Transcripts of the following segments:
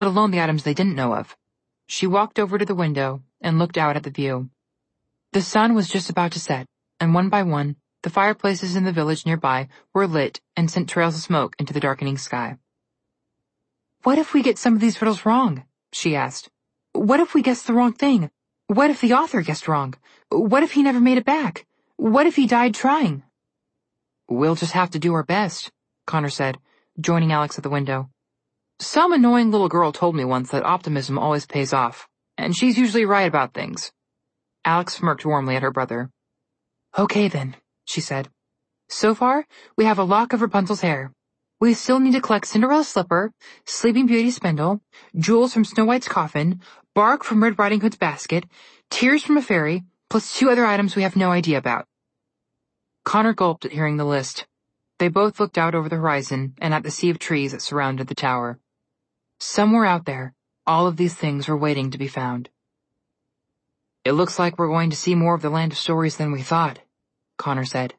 alone the items they didn't know of. She walked over to the window and looked out at the view. The sun was just about to set, and one by one, the fireplaces in the village nearby were lit and sent trails of smoke into the darkening sky. "What if we get some of these riddles wrong?" she asked. "What if we guess the wrong thing? What if the author guessed wrong? What if he never made it back? What if he died trying?" "We'll just have to do our best," Connor said, joining Alex at the window. "Some annoying little girl told me once that optimism always pays off, and she's usually right about things." Alex smirked warmly at her brother. "Okay then," she said. "So far, we have a lock of Rapunzel's hair. We still need to collect Cinderella's slipper, Sleeping Beauty's spindle, jewels from Snow White's coffin, bark from Red Riding Hood's basket, tears from a fairy, plus 2 other items we have no idea about." Connor gulped at hearing the list. They both looked out over the horizon and at the sea of trees that surrounded the tower. Somewhere out there, all of these things were waiting to be found. "It looks like we're going to see more of the Land of Stories than we thought," Connor said.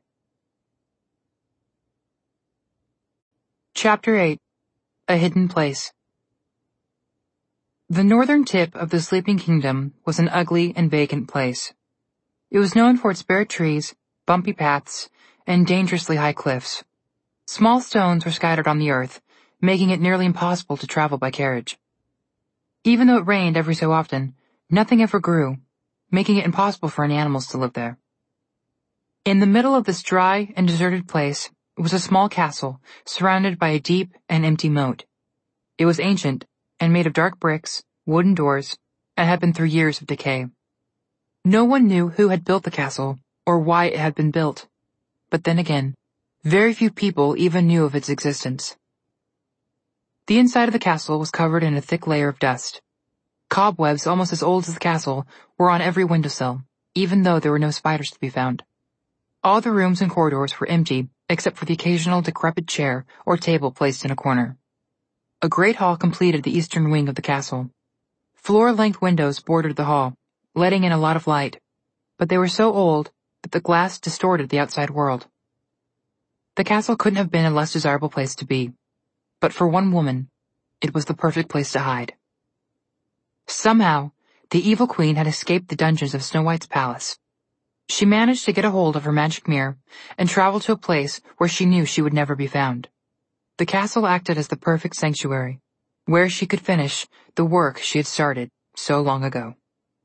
Chapter 8. A Hidden Place. The northern tip of the Sleeping Kingdom was an ugly and vacant place. It was known for its bare trees, bumpy paths, and dangerously high cliffs. Small stones were scattered on the earth, making it nearly impossible to travel by carriage. Even though it rained every so often, nothing ever grew, making it impossible for any animals to live there. In the middle of this dry and deserted place was a small castle surrounded by a deep and empty moat. It was ancient and made of dark bricks, wooden doors, and had been through years of decay. No one knew who had built the castle or why it had been built. But then again, very few people even knew of its existence. The inside of the castle was covered in a thick layer of dust. Cobwebs almost as old as the castle were on every windowsill, even though there were no spiders to be found. All the rooms and corridors were empty except for the occasional decrepit chair or table placed in a corner. A great hall completed the eastern wing of the castle. Floor-length windows bordered the hall, letting in a lot of light, but they were so old that the glass distorted the outside world. The castle couldn't have been a less desirable place to be, but for one woman, it was the perfect place to hide. Somehow, the evil queen had escaped the dungeons of Snow White's palace. She managed to get a hold of her magic mirror and travel to a place where she knew she would never be found. The castle acted as the perfect sanctuary, where she could finish the work she had started so long ago.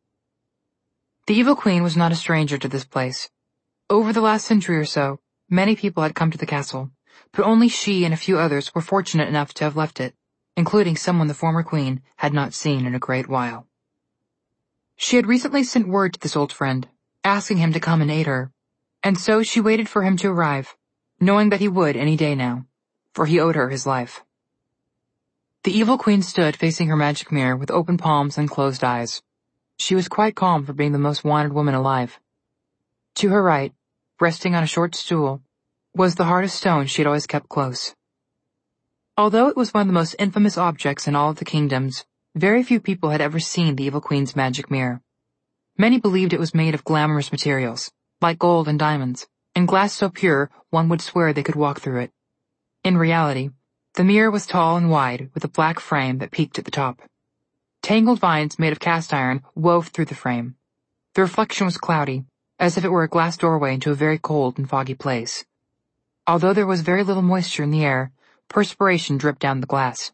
The evil queen was not a stranger to this place. Over the last century or so, many people had come to the castle, but only she and a few others were fortunate enough to have left it, including someone the former queen had not seen in a great while. She had recently sent word to this old friend, asking him to come and aid her, and so she waited for him to arrive, knowing that he would any day now, for he owed her his life. The evil queen stood facing her magic mirror with open palms and closed eyes. She was quite calm for being the most wanted woman alive. To her right, resting on a short stool, was the heart of stone she had always kept close. Although it was one of the most infamous objects in all of the kingdoms, very few people had ever seen the evil queen's magic mirror. Many believed it was made of glamorous materials, like gold and diamonds, and glass so pure one would swear they could walk through it. In reality, the mirror was tall and wide with a black frame that peaked at the top. Tangled vines made of cast iron wove through the frame. The reflection was cloudy, as if it were a glass doorway into a very cold and foggy place. Although there was very little moisture in the air, perspiration dripped down the glass.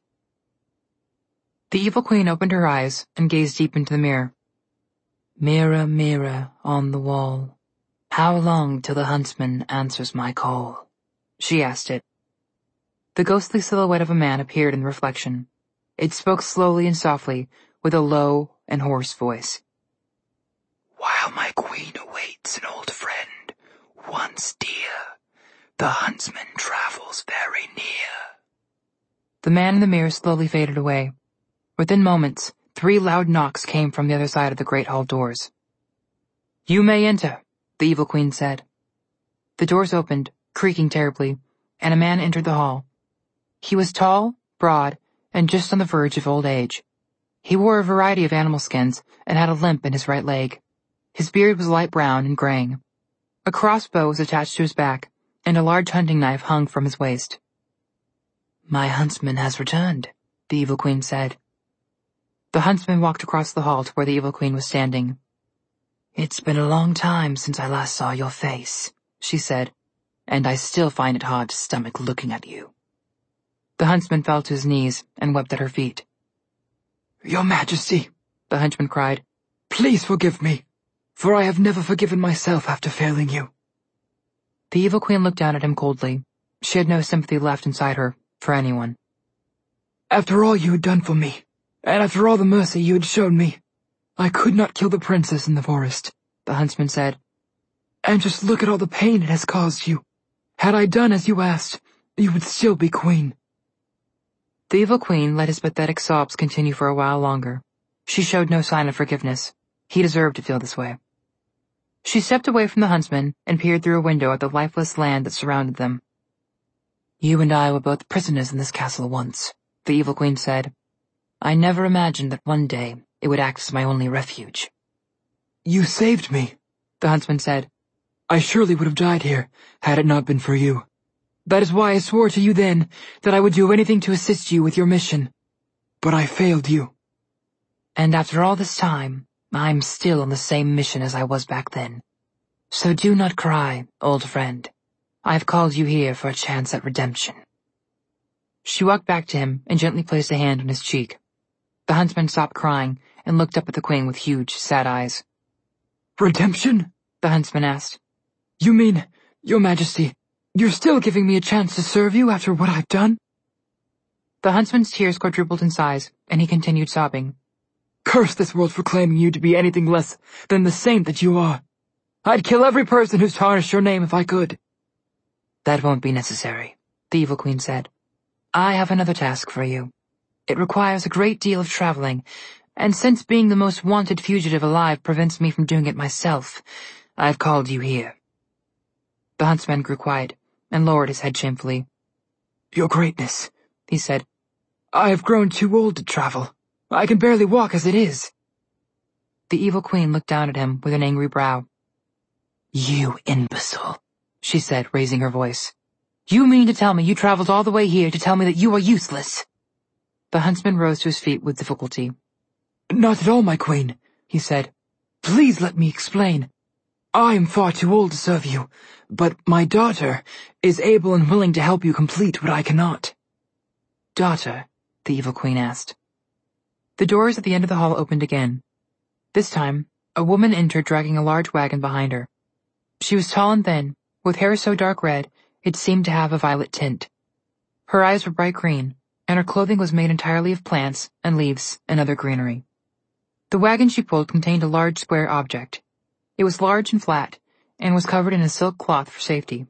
The evil queen opened her eyes and gazed deep into the mirror. "Mirror, mirror on the wall, how long till the huntsman answers my call?" she asked it. The ghostly silhouette of a man appeared in the reflection. It spoke slowly and softly, with a low and hoarse voice. "While my queen awaits an old friend, once dear, the huntsman travels very near." The man in the mirror slowly faded away. Within moments, 3 loud knocks came from the other side of the great hall doors. "You may enter," the evil queen said. The doors opened, creaking terribly, and a man entered the hall. He was tall, broad, and just on the verge of old age. He wore a variety of animal skins and had a limp in his right leg. His beard was light brown and graying. A crossbow was attached to his back, and a large hunting knife hung from his waist. "My huntsman has returned," the evil queen said. The huntsman walked across the hall to where the Evil Queen was standing. "It's been a long time since I last saw your face," she said, "and I still find it hard to stomach looking at you." The huntsman fell to his knees and wept at her feet. "Your Majesty," the huntsman cried, "please forgive me, for I have never forgiven myself after failing you." The Evil Queen looked down at him coldly. She had no sympathy left inside her for anyone. "After all you had done for me, and after all the mercy you had shown me, I could not kill the princess in the forest," the huntsman said. "And just look at all the pain it has caused you. Had I done as you asked, you would still be queen." The Evil Queen let his pathetic sobs continue for a while longer. She showed no sign of forgiveness. He deserved to feel this way. She stepped away from the huntsman and peered through a window at the lifeless land that surrounded them. "You and I were both prisoners in this castle once," the Evil Queen said. "I never imagined that one day it would act as my only refuge." "You saved me," the huntsman said. "I surely would have died here had it not been for you. That is why I swore to you then that I would do anything to assist you with your mission. But I failed you. And after all this time, I'm still on the same mission as I was back then. So do not cry, old friend. I've called you here for a chance at redemption." She walked back to him and gently placed a hand on his cheek. The huntsman stopped crying and looked up at the queen with huge, sad eyes. "Redemption?" the huntsman asked. "You mean, Your Majesty, you're still giving me a chance to serve you after what I've done?" The huntsman's tears quadrupled in size, and he continued sobbing. "Curse this world for claiming you to be anything less than the saint that you are. I'd kill every person who's tarnished your name if I could." "That won't be necessary," the Evil Queen said. "I have another task for you. It requires a great deal of traveling, and since being the most wanted fugitive alive prevents me from doing it myself, I've called you here." The huntsman grew quiet and lowered his head shamefully. "Your Greatness," he said, "I have grown too old to travel. I can barely walk as it is." The Evil Queen looked down at him with an angry brow. "You imbecile," she said, raising her voice. "You mean to tell me you traveled all the way here to tell me that you are useless?" The huntsman rose to his feet with difficulty. "Not at all, my queen," he said. "Please let me explain. I am far too old to serve you, but my daughter is able and willing to help you complete what I cannot." "Daughter?" the Evil Queen asked. The doors at the end of the hall opened again. This time, a woman entered dragging a large wagon behind her. She was tall and thin, with hair so dark red it seemed to have a violet tint. Her eyes were bright green, and her clothing was made entirely of plants and leaves and other greenery. The wagon she pulled contained a large square object. It was large and flat, and was covered in a silk cloth for safety.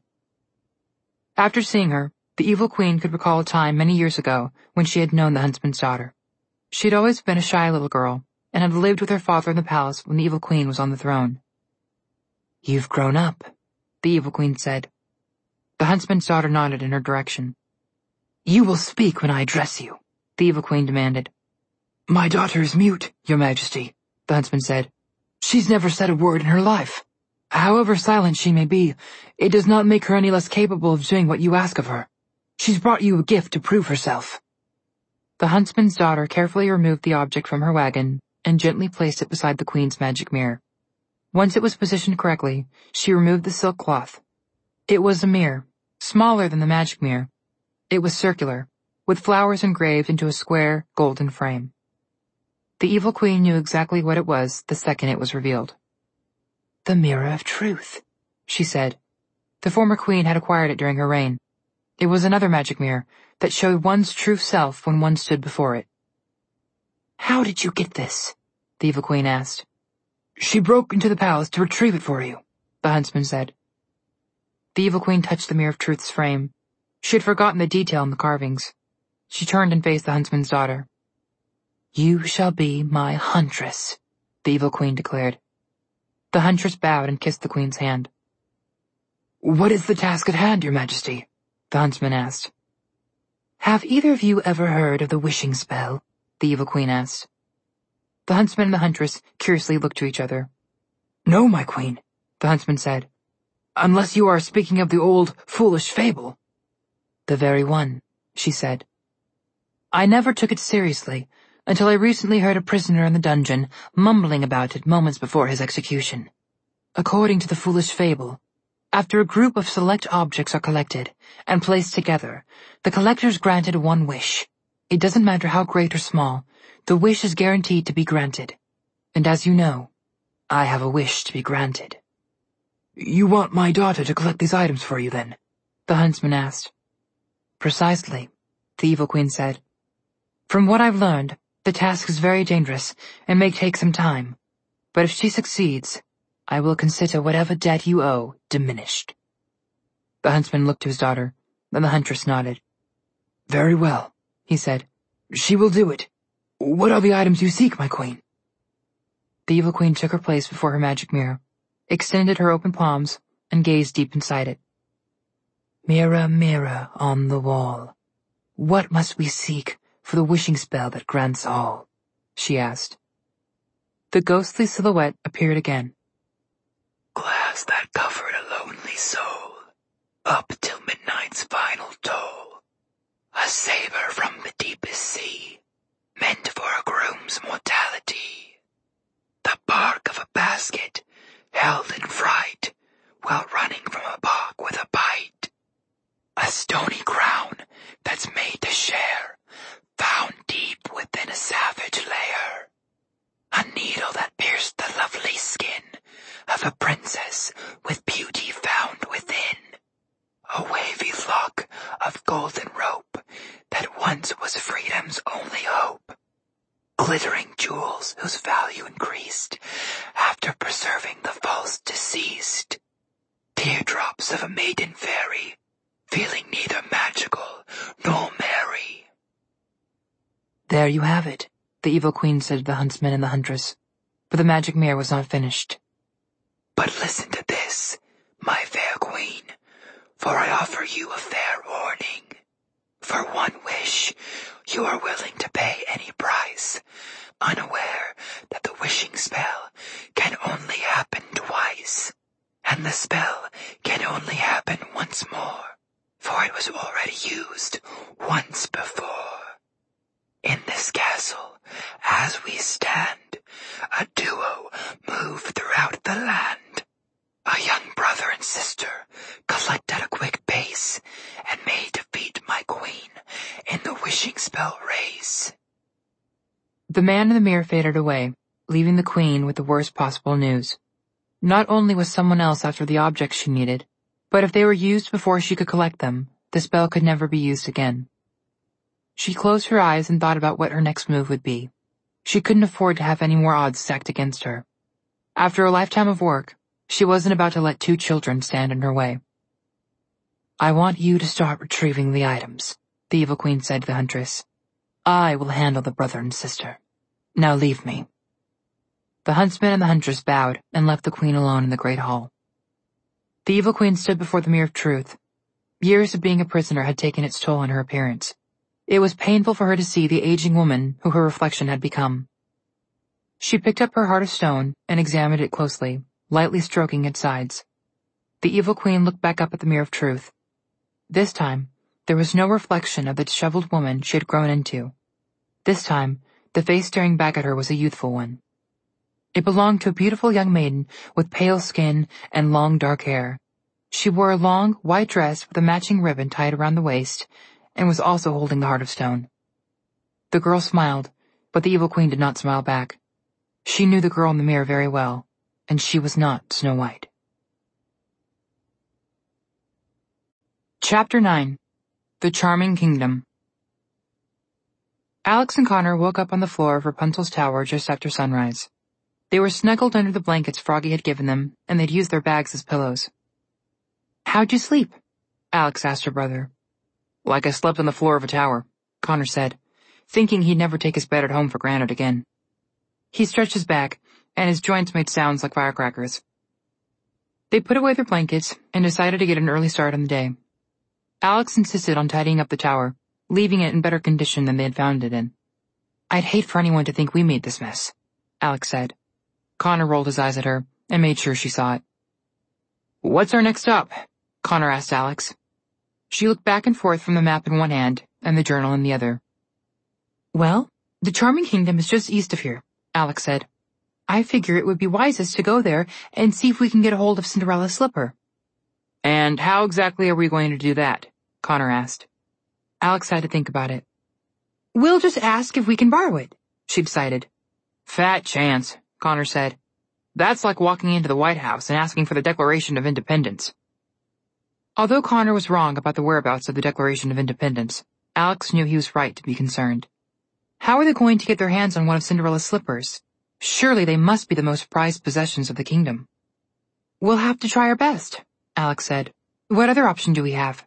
After seeing her, the Evil Queen could recall a time many years ago when she had known the huntsman's daughter. She had always been a shy little girl, and had lived with her father in the palace when the Evil Queen was on the throne. "You've grown up," the Evil Queen said. The huntsman's daughter nodded in her direction. "You will speak when I address you," the Evil Queen demanded. "My daughter is mute, Your Majesty," the huntsman said. "She's never said a word in her life. However silent she may be, it does not make her any less capable of doing what you ask of her. She's brought you a gift to prove herself." The huntsman's daughter carefully removed the object from her wagon and gently placed it beside the queen's magic mirror. Once it was positioned correctly, she removed the silk cloth. It was a mirror, smaller than the magic mirror. It was circular, with flowers engraved into a square, golden frame. The Evil Queen knew exactly what it was the second it was revealed. "The Mirror of Truth," she said. The former queen had acquired it during her reign. It was another magic mirror that showed one's true self when one stood before it. "How did you get this?" the Evil Queen asked. "She broke into the palace to retrieve it for you," the huntsman said. The Evil Queen touched the Mirror of Truth's frame. She had forgotten the detail in the carvings. She turned and faced the huntsman's daughter. "You shall be my huntress," the Evil Queen declared. The huntress bowed and kissed the queen's hand. "What is the task at hand, Your Majesty?" the huntsman asked. "Have either of you ever heard of the wishing spell?" the Evil Queen asked. The huntsman and the huntress curiously looked to each other. "No, my queen," the huntsman said. "Unless you are speaking of the old, foolish fable." "The very one," she said. "I never took it seriously, until I recently heard a prisoner in the dungeon mumbling about it moments before his execution. According to the foolish fable, after a group of select objects are collected and placed together, the collectors granted one wish. It doesn't matter how great or small, the wish is guaranteed to be granted. And as you know, I have a wish to be granted. You want my daughter to collect these items for you, then? The huntsman asked. Precisely, the Evil Queen said. From what I've learned, the task is very dangerous and may take some time. But if she succeeds, I will consider whatever debt you owe diminished. The huntsman looked to his daughter, then the huntress nodded. Very well, he said. She will do it. What are the items you seek, my queen? The Evil Queen took her place before her magic mirror, extended her open palms, and gazed deep inside it. Mirror, mirror on the wall, what must we seek for the wishing spell that grants all? She asked. The ghostly silhouette appeared again. Glass that covered a lonely soul, up till midnight's final toll. A saber from the deepest sea, meant for a groom's mortality. The bark of a basket, held in fright, while running from a bog with a bite. A stony crown that's made to share, found deep within a savage lair. A needle that pierced the lovely skin of a princess with beauty found within. A wavy lock of golden rope that once was freedom's only hope. Glittering jewels whose value increased after preserving the false deceased. Teardrops of a maiden fairy, feeling neither magical nor merry. There you have it, the Evil Queen said to the huntsman and the huntress, but the magic mirror was not finished. But listen to this, my fair queen, for I offer you a fair warning. For one wish, you are willing to pay any price, unaware that the wishing spell can only happen twice, and the spell can only happen once more, for it was already used once before. In this castle, as we stand, a duo move throughout the land. A young brother and sister collect at a quick pace and may defeat my queen in the wishing spell race. The man in the mirror faded away, leaving the queen with the worst possible news. Not only was someone else after the objects she needed, but if they were used before she could collect them, the spell could never be used again. She closed her eyes and thought about what her next move would be. She couldn't afford to have any more odds stacked against her. After a lifetime of work, she wasn't about to let 2 children stand in her way. I want you to start retrieving the items, the Evil Queen said to the huntress. I will handle the brother and sister. Now leave me. The huntsman and the huntress bowed and left the queen alone in the great hall. The Evil Queen stood before the Mirror of Truth. Years of being a prisoner had taken its toll on her appearance. It was painful for her to see the aging woman who her reflection had become. She picked up her heart of stone and examined it closely, lightly stroking its sides. The Evil Queen looked back up at the Mirror of Truth. This time, there was no reflection of the disheveled woman she had grown into. This time, the face staring back at her was a youthful one. It belonged to a beautiful young maiden with pale skin and long dark hair. She wore a long, white dress with a matching ribbon tied around the waist, and was also holding the heart of stone. The girl smiled, but the Evil Queen did not smile back. She knew the girl in the mirror very well, and she was not Snow White. Chapter 9. The Charming Kingdom. Alex and Connor woke up on the floor of Rapunzel's tower just after sunrise. They were snuggled under the blankets Froggy had given them, and they'd used their bags as pillows. How'd you sleep? Alex asked her brother. Like I slept on the floor of a tower, Connor said, thinking he'd never take his bed at home for granted again. He stretched his back, and his joints made sounds like firecrackers. They put away their blankets and decided to get an early start on the day. Alex insisted on tidying up the tower, leaving it in better condition than they had found it in. I'd hate for anyone to think we made this mess, Alex said. Connor rolled his eyes at her and made sure she saw it. What's our next stop? Connor asked Alex. She looked back and forth from the map in one hand and the journal in the other. Well, The Charming Kingdom is just east of here, Alex said. I figure it would be wisest to go there and see if we can get a hold of Cinderella's slipper. And how exactly are we going to do that? Connor asked. Alex had to think about it. We'll just ask if we can borrow it, she decided. Fat chance, Connor said. That's like walking into the White House and asking for the Declaration of Independence. Although Connor was wrong about the whereabouts of the Declaration of Independence, Alex knew he was right to be concerned. How are they going to get their hands on one of Cinderella's slippers? Surely they must be the most prized possessions of the kingdom. We'll have to try our best, Alex said. What other option do we have?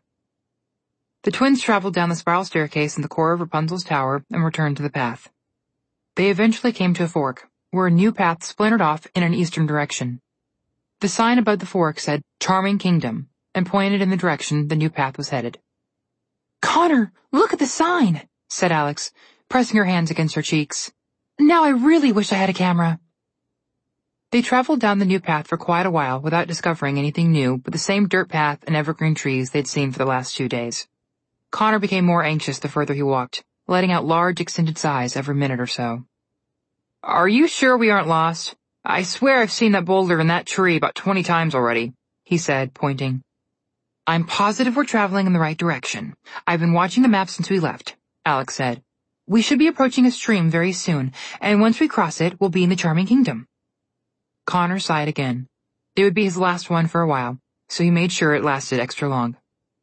The twins traveled down the spiral staircase in the core of Rapunzel's tower and returned to the path. They eventually came to a fork, where a new path splintered off in an eastern direction. The sign above the fork said, Charming Kingdom, and pointed in the direction the new path was headed. Connor, look at the sign, said Alex, pressing her hands against her cheeks. Now I really wish I had a camera. They traveled down the new path for quite a while without discovering anything new but the same dirt path and evergreen trees they'd seen for the last 2 days. Connor became more anxious the further he walked, letting out large extended sighs every minute or so. Are you sure we aren't lost? I swear I've seen that boulder in that tree about 20 times already, he said, pointing. I'm positive we're traveling in the right direction. I've been watching the map since we left, Alex said. We should be approaching a stream very soon, and once we cross it, we'll be in the Charming Kingdom. Connor sighed again. It would be his last one for a while, so he made sure it lasted extra long.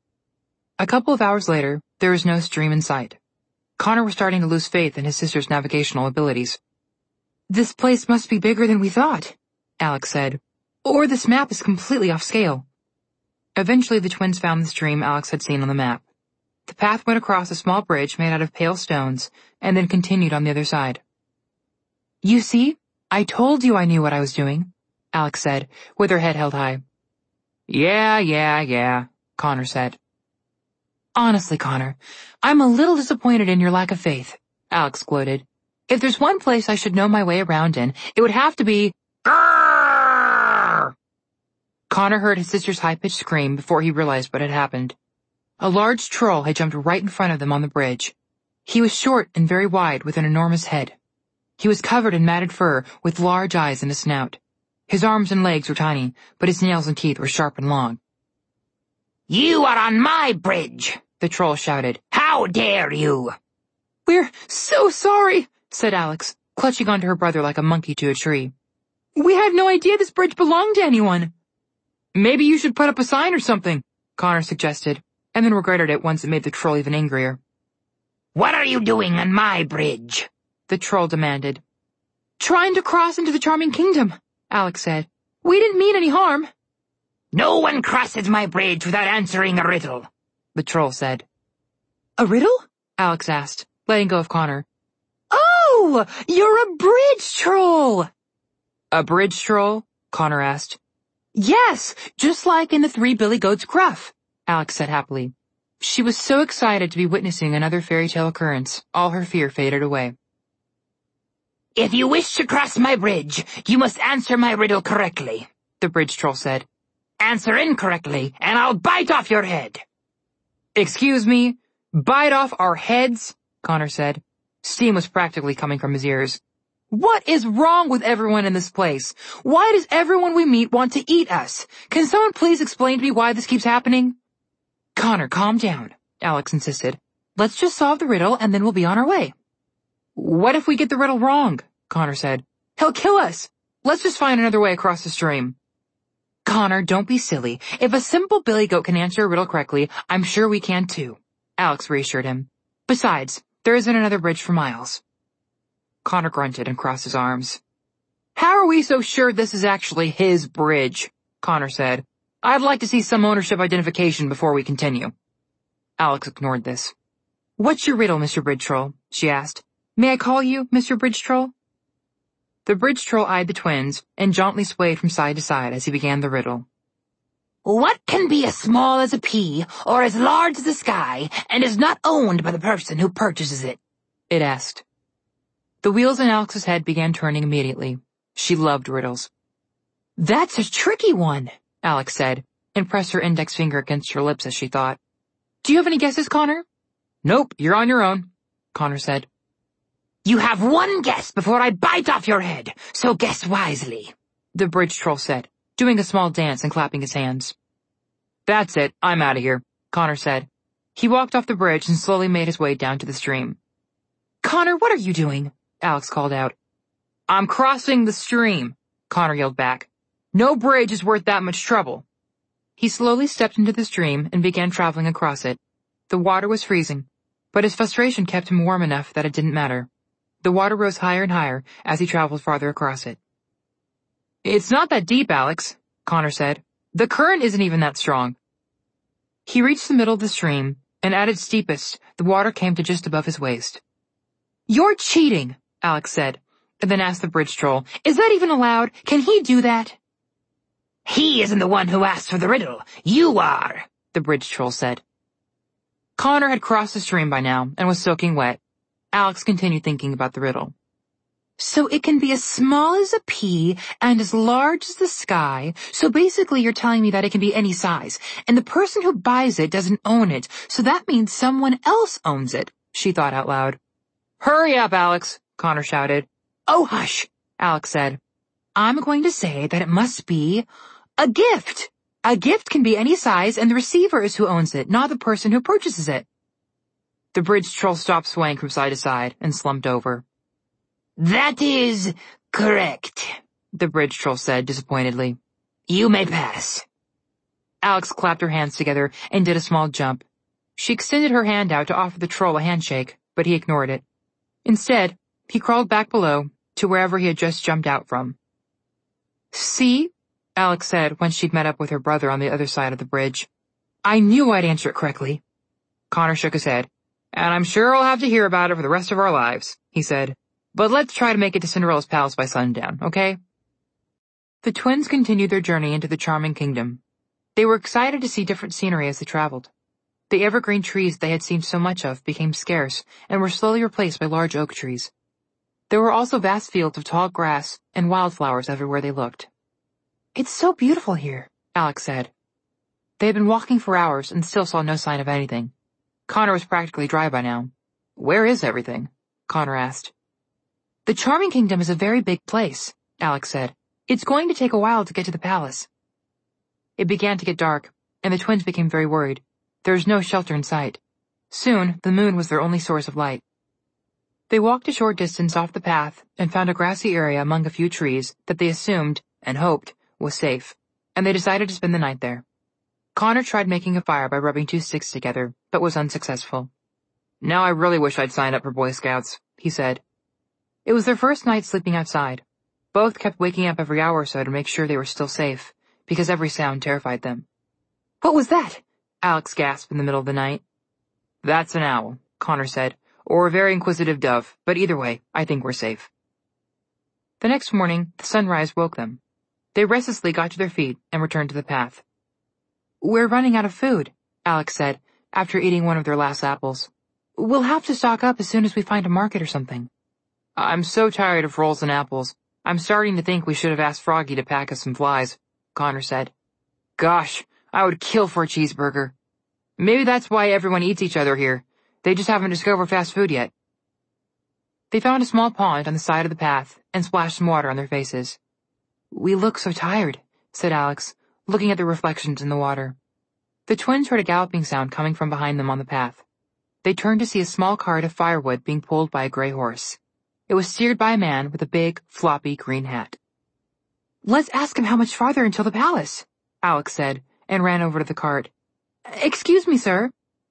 A couple of hours later, there was no stream in sight. Connor was starting to lose faith in his sister's navigational abilities. This place must be bigger than we thought, Alex said, or this map is completely off scale. Eventually the twins found the stream Alex had seen on the map. The path went across a small bridge made out of pale stones and then continued on the other side. You see, I told you I knew what I was doing, Alex said, with her head held high. Yeah, Connor said. Honestly, Connor, I'm a little disappointed in your lack of faith, Alex gloated. If there's one place I should know my way around in, it would have to be... Grrr! Connor heard his sister's high-pitched scream before he realized what had happened. A large troll had jumped right in front of them on the bridge. He was short and very wide with an enormous head. He was covered in matted fur with large eyes and a snout. His arms and legs were tiny, but his nails and teeth were sharp and long. You are on my bridge, the troll shouted. How dare you? We're so sorry, said Alex, clutching onto her brother like a monkey to a tree. We had no idea this bridge belonged to anyone. Maybe you should put up a sign or something, Connor suggested, and then regretted it once it made the troll even angrier. What are you doing on my bridge? The troll demanded. Trying to cross into the Charming Kingdom, Alex said. We didn't mean any harm. No one crosses my bridge without answering a riddle, the troll said. A riddle? Alex asked, letting go of Connor. Oh, you're a bridge troll! A bridge troll? Connor asked. Yes, just like in the Three Billy Goats Gruff, Alex said happily. She was so excited to be witnessing another fairy tale occurrence, all her fear faded away. If you wish to cross my bridge, you must answer my riddle correctly, the bridge troll said. Answer incorrectly, and I'll bite off your head. Excuse me? Bite off our heads? Connor said. Steam was practically coming from his ears. What is wrong with everyone in this place? Why does everyone we meet want to eat us? Can someone please explain to me why this keeps happening? Connor, calm down, Alex insisted. Let's just solve the riddle and then we'll be on our way. What if we get the riddle wrong? Connor said. He'll kill us. Let's just find another way across the stream. Connor, don't be silly. If a simple billy goat can answer a riddle correctly, I'm sure we can too, Alex reassured him. Besides, there isn't another bridge for miles. Connor grunted and crossed his arms. How are we so sure this is actually his bridge? Connor said. I'd like to see some ownership identification before we continue. Alex ignored this. What's your riddle, Mr. Bridge Troll? She asked. May I call you Mr. Bridge Troll? The bridge troll eyed the twins and jauntily swayed from side to side as he began the riddle. What can be as small as a pea or as large as the sky and is not owned by the person who purchases it? It asked. The wheels in Alex's head began turning immediately. She loved riddles. That's a tricky one, Alex said, and pressed her index finger against her lips as she thought. Do you have any guesses, Connor? Nope, you're on your own, Connor said. You have one guess before I bite off your head, so guess wisely, the bridge troll said, doing a small dance and clapping his hands. That's it, I'm out of here, Connor said. He walked off the bridge and slowly made his way down to the stream. Connor, what are you doing? Alex called out. I'm crossing the stream, Connor yelled back. No bridge is worth that much trouble. He slowly stepped into the stream and began traveling across it. The water was freezing, but his frustration kept him warm enough that it didn't matter. The water rose higher and higher as he traveled farther across it. It's not that deep, Alex, Connor said. The current isn't even that strong. He reached the middle of the stream, and at its steepest, the water came to just above his waist. You're cheating, Alex said, and then asked the bridge troll, Is that even allowed? Can he do that? He isn't the one who asked for the riddle. You are, the bridge troll said. Connor had crossed the stream by now and was soaking wet. Alex continued thinking about the riddle. So it can be as small as a pea and as large as the sky. So basically you're telling me that it can be any size. And the person who buys it doesn't own it. So that means someone else owns it, she thought out loud. Hurry up, Alex, Connor shouted. Oh, hush, Alex said. I'm going to say that it must be a gift. A gift can be any size and the receiver is who owns it, not the person who purchases it. The bridge troll stopped swaying from side to side and slumped over. That is correct, the bridge troll said disappointedly. You may pass. Alex clapped her hands together and did a small jump. She extended her hand out to offer the troll a handshake, but he ignored it. Instead, he crawled back below to wherever he had just jumped out from. See? Alex said when she'd met up with her brother on the other side of the bridge. I knew I'd answer it correctly. Connor shook his head. And I'm sure I'll have to hear about it for the rest of our lives, he said. But let's try to make it to Cinderella's palace by sundown, okay? The twins continued their journey into the charming kingdom. They were excited to see different scenery as they traveled. The evergreen trees they had seen so much of became scarce and were slowly replaced by large oak trees. There were also vast fields of tall grass and wildflowers everywhere they looked. It's so beautiful here, Alex said. They had been walking for hours and still saw no sign of anything. Connor was practically dry by now. Where is everything? Connor asked. The charming kingdom is a very big place, Alex said. It's going to take a while to get to the palace. It began to get dark, and the twins became very worried. There was no shelter in sight. Soon, the moon was their only source of light. They walked a short distance off the path and found a grassy area among a few trees that they assumed, and hoped, was safe, and they decided to spend the night there. Connor tried making a fire by rubbing two sticks together, but was unsuccessful. Now I really wish I'd signed up for Boy Scouts, he said. It was their first night sleeping outside. Both kept waking up every hour or so to make sure they were still safe, because every sound terrified them. What was that? Alex gasped in the middle of the night. That's an owl, Connor said, or a very inquisitive dove, but either way, I think we're safe. The next morning, the sunrise woke them. They restlessly got to their feet and returned to the path. We're running out of food, Alex said, after eating one of their last apples. We'll have to stock up as soon as we find a market or something. I'm so tired of rolls and apples. I'm starting to think we should have asked Froggy to pack us some flies, Connor said. Gosh, I would kill for a cheeseburger. Maybe that's why everyone eats each other here. They just haven't discovered fast food yet. They found a small pond on the side of the path and splashed some water on their faces. We look so tired, said Alex, looking at their reflections in the water. The twins heard a galloping sound coming from behind them on the path. They turned to see a small cart of firewood being pulled by a gray horse. It was steered by a man with a big, floppy green hat. Let's ask him how much farther until the palace, Alex said, and ran over to the cart. Excuse me, sir.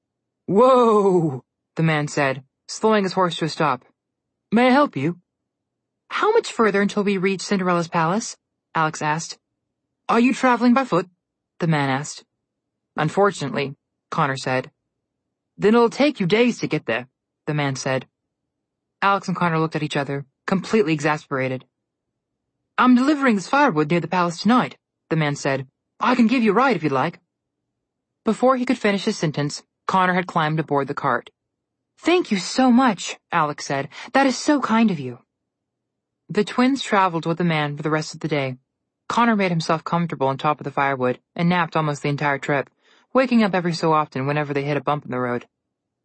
Whoa, the man said, slowing his horse to a stop. May I help you? How much further until we reach Cinderella's palace? Alex asked. Are you traveling by foot? The man asked. Unfortunately, Connor said. Then it'll take you days to get there, the man said. Alex and Connor looked at each other, completely exasperated. I'm delivering this firewood near the palace tonight, the man said. I can give you a ride if you'd like. Before he could finish his sentence, Connor had climbed aboard the cart. Thank you so much, Alex said. That is so kind of you. The twins traveled with the man for the rest of the day. Connor made himself comfortable on top of the firewood and napped almost the entire trip, waking up every so often whenever they hit a bump in the road.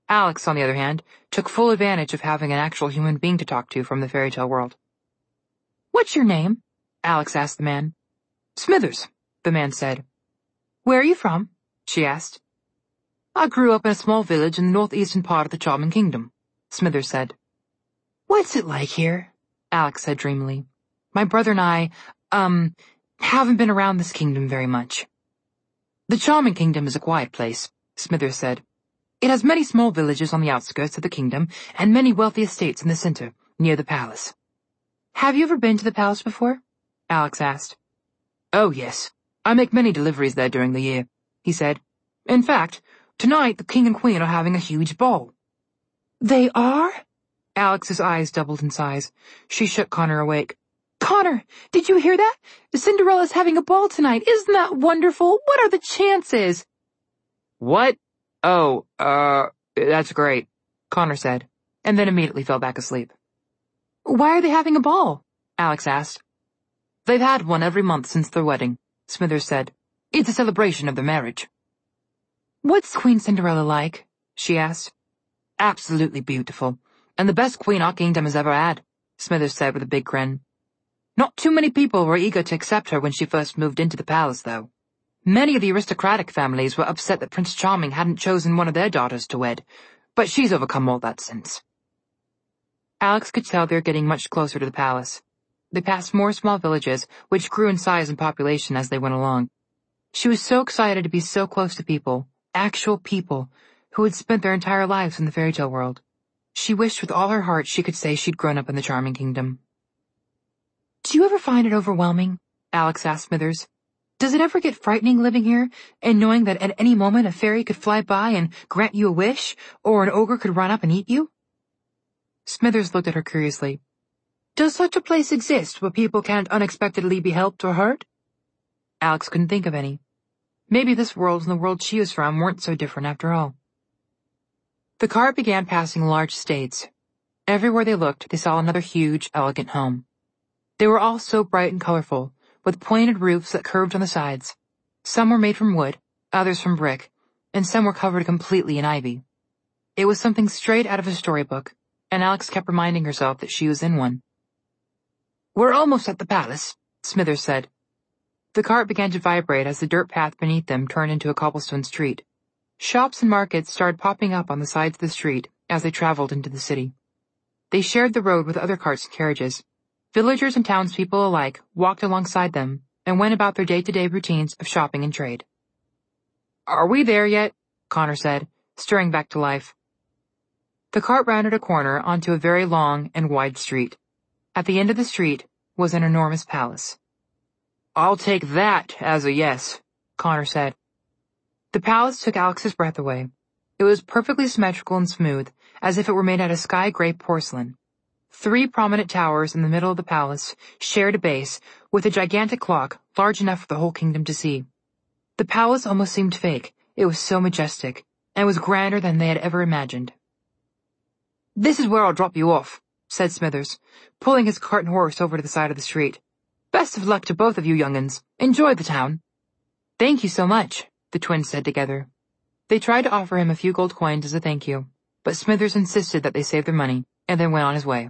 Alex, on the other hand, took full advantage of having an actual human being to talk to from the fairy tale world. "What's your name?" Alex asked the man. "Smithers," the man said. "Where are you from?" she asked. "I grew up in a small village in the northeastern part of the Charming Kingdom," Smithers said. "What's it like here?" Alex said dreamily. "My brother and I, haven't been around this kingdom very much." "The Charming Kingdom is a quiet place," Smithers said. "It has many small villages on the outskirts of the kingdom and many wealthy estates in the center, near the palace." "Have you ever been to the palace before?" Alex asked. "Oh, yes. I make many deliveries there during the year," he said. "In fact, tonight the king and queen are having a huge ball." "They are?" Alex's eyes doubled in size. She shook Connor awake. "Connor, did you hear that? Cinderella's having a ball tonight. Isn't that wonderful? What are the chances?" "What? Oh, that's great," Connor said, and then immediately fell back asleep. "Why are they having a ball?" Alex asked. "They've had one every month since their wedding," Smithers said. "It's a celebration of their marriage." "What's Queen Cinderella like?" she asked. "Absolutely beautiful, and the best queen our kingdom has ever had," Smithers said with a big grin. "Not too many people were eager to accept her when she first moved into the palace, though. Many of the aristocratic families were upset that Prince Charming hadn't chosen one of their daughters to wed, but she's overcome all that since." Alex could tell they were getting much closer to the palace. They passed more small villages, which grew in size and population as they went along. She was so excited to be so close to people, actual people, who had spent their entire lives in the fairy tale world. She wished with all her heart she could say she'd grown up in the Charming Kingdom. "Do you ever find it overwhelming?" Alex asked Smithers. "Does it ever get frightening living here, and knowing that at any moment a fairy could fly by and grant you a wish, or an ogre could run up and eat you?" Smithers looked at her curiously. "Does such a place exist where people can't unexpectedly be helped or hurt?" Alex couldn't think of any. Maybe this world and the world she was from weren't so different after all. The cart began passing large estates. Everywhere they looked, they saw another huge, elegant home. They were all so bright and colorful, with pointed roofs that curved on the sides. Some were made from wood, others from brick, and some were covered completely in ivy. It was something straight out of a storybook, and Alex kept reminding herself that she was in one. "We're almost at the palace," Smithers said. The cart began to vibrate as the dirt path beneath them turned into a cobblestone street. Shops and markets started popping up on the sides of the street as they traveled into the city. They shared the road with other carts and carriages. Villagers and townspeople alike walked alongside them and went about their day-to-day routines of shopping and trade. "Are we there yet?" Connor said, stirring back to life. The cart rounded a corner onto a very long and wide street. At the end of the street was an enormous palace. "I'll take that as a yes," Connor said. The palace took Alex's breath away. It was perfectly symmetrical and smooth, as if it were made out of sky-gray porcelain. 3 prominent towers in the middle of the palace shared a base with a gigantic clock large enough for the whole kingdom to see. The palace almost seemed fake. It was so majestic, and was grander than they had ever imagined. "This is where I'll drop you off," said Smithers, pulling his cart and horse over to the side of the street. "Best of luck to both of you young'uns. Enjoy the town." "Thank you so much," the twins said together. They tried to offer him a few gold coins as a thank you, but Smithers insisted that they save their money, and then went on his way.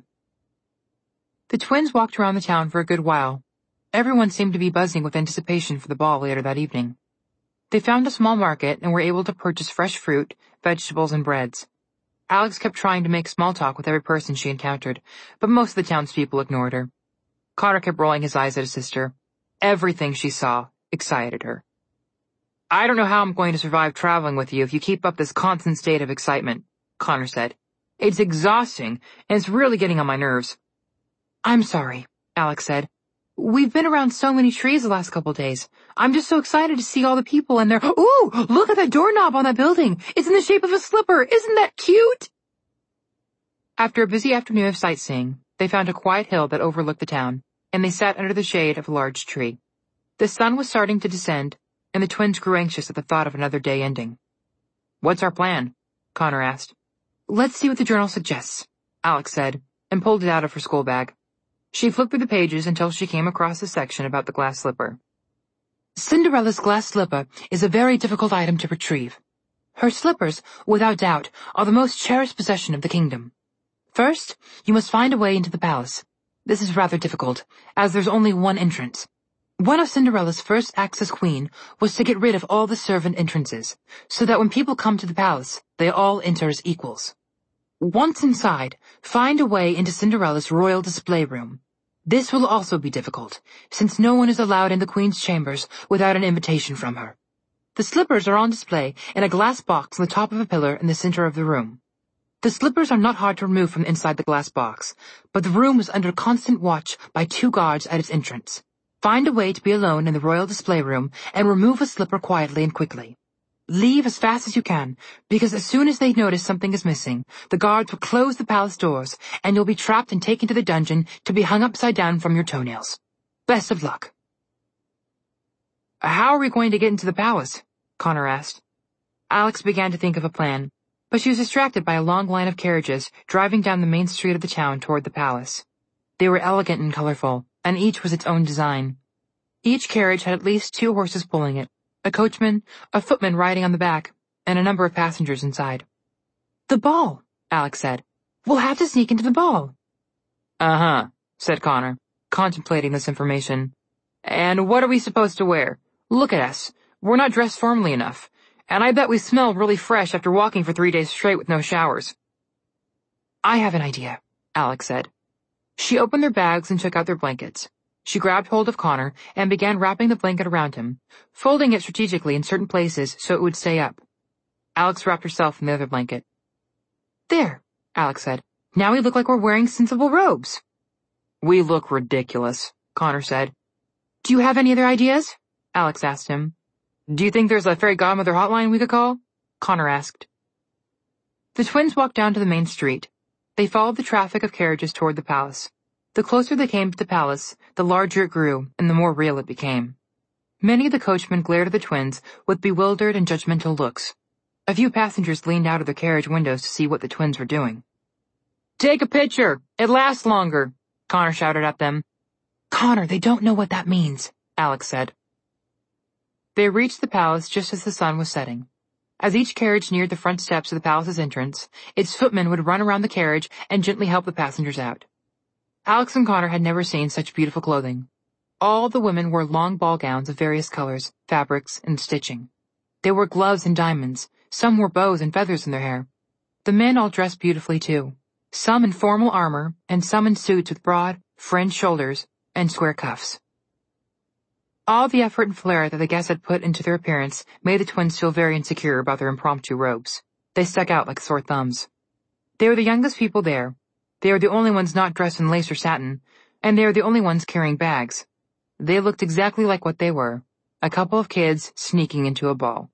The twins walked around the town for a good while. Everyone seemed to be buzzing with anticipation for the ball later that evening. They found a small market and were able to purchase fresh fruit, vegetables, and breads. Alex kept trying to make small talk with every person she encountered, but most of the townspeople ignored her. Connor kept rolling his eyes at his sister. Everything she saw excited her. "I don't know how I'm going to survive traveling with you if you keep up this constant state of excitement," Connor said. "It's exhausting, and it's really getting on my nerves." "I'm sorry," Alex said. "We've been around so many trees the last couple days. I'm just so excited to see all the people and their— Ooh, look at that doorknob on that building. It's in the shape of a slipper. Isn't that cute?" After a busy afternoon of sightseeing, they found a quiet hill that overlooked the town, and they sat under the shade of a large tree. The sun was starting to descend, and the twins grew anxious at the thought of another day ending. "What's our plan?" Connor asked. "Let's see what the journal suggests," Alex said, and pulled it out of her school bag. She flipped through the pages until she came across a section about the glass slipper. "Cinderella's glass slipper is a very difficult item to retrieve. Her slippers, without doubt, are the most cherished possession of the kingdom. First, you must find a way into the palace. This is rather difficult, as there's only one entrance. One of Cinderella's first acts as queen was to get rid of all the servant entrances, so that when people come to the palace, they all enter as equals. Once inside, find a way into Cinderella's royal display room. This will also be difficult, since no one is allowed in the queen's chambers without an invitation from her. The slippers are on display in a glass box on the top of a pillar in the center of the room. The slippers are not hard to remove from inside the glass box, but the room is under constant watch by 2 guards at its entrance. Find a way to be alone in the royal display room and remove a slipper quietly and quickly. Leave as fast as you can, because as soon as they notice something is missing, the guards will close the palace doors, and you'll be trapped and taken to the dungeon to be hung upside down from your toenails. Best of luck. How are we going to get into the palace? Connor asked. Alex began to think of a plan, but she was distracted by a long line of carriages driving down the main street of the town toward the palace. They were elegant and colorful, and each was its own design. Each carriage had at least 2 horses pulling it, a coachman, a footman riding on the back, and a number of passengers inside. The ball, Alex said. We'll have to sneak into the ball. Uh-huh, said Connor, contemplating this information. And what are we supposed to wear? Look at us. We're not dressed formally enough, and I bet we smell really fresh after walking for 3 days straight with no showers. I have an idea, Alex said. She opened their bags and took out their blankets. She grabbed hold of Connor and began wrapping the blanket around him, folding it strategically in certain places so it would stay up. Alex wrapped herself in the other blanket. There, Alex said. Now we look like we're wearing sensible robes. We look ridiculous, Connor said. Do you have any other ideas? Alex asked him. Do you think there's a fairy godmother hotline we could call? Connor asked. The twins walked down to the main street. They followed the traffic of carriages toward the palace. The closer they came to the palace, the larger it grew and the more real it became. Many of the coachmen glared at the twins with bewildered and judgmental looks. A few passengers leaned out of their carriage windows to see what the twins were doing. Take a picture! It lasts longer! Connor shouted at them. Connor, they don't know what that means, Alex said. They reached the palace just as the sun was setting. As each carriage neared the front steps of the palace's entrance, its footman would run around the carriage and gently help the passengers out. Alex and Connor had never seen such beautiful clothing. All the women wore long ball gowns of various colors, fabrics, and stitching. They wore gloves and diamonds. Some wore bows and feathers in their hair. The men all dressed beautifully too, some in formal armor and some in suits with broad, fringed shoulders and square cuffs. All the effort and flair that the guests had put into their appearance made the twins feel very insecure about their impromptu robes. They stuck out like sore thumbs. They were the youngest people there. They were the only ones not dressed in lace or satin, and they were the only ones carrying bags. They looked exactly like what they were, a couple of kids sneaking into a ball.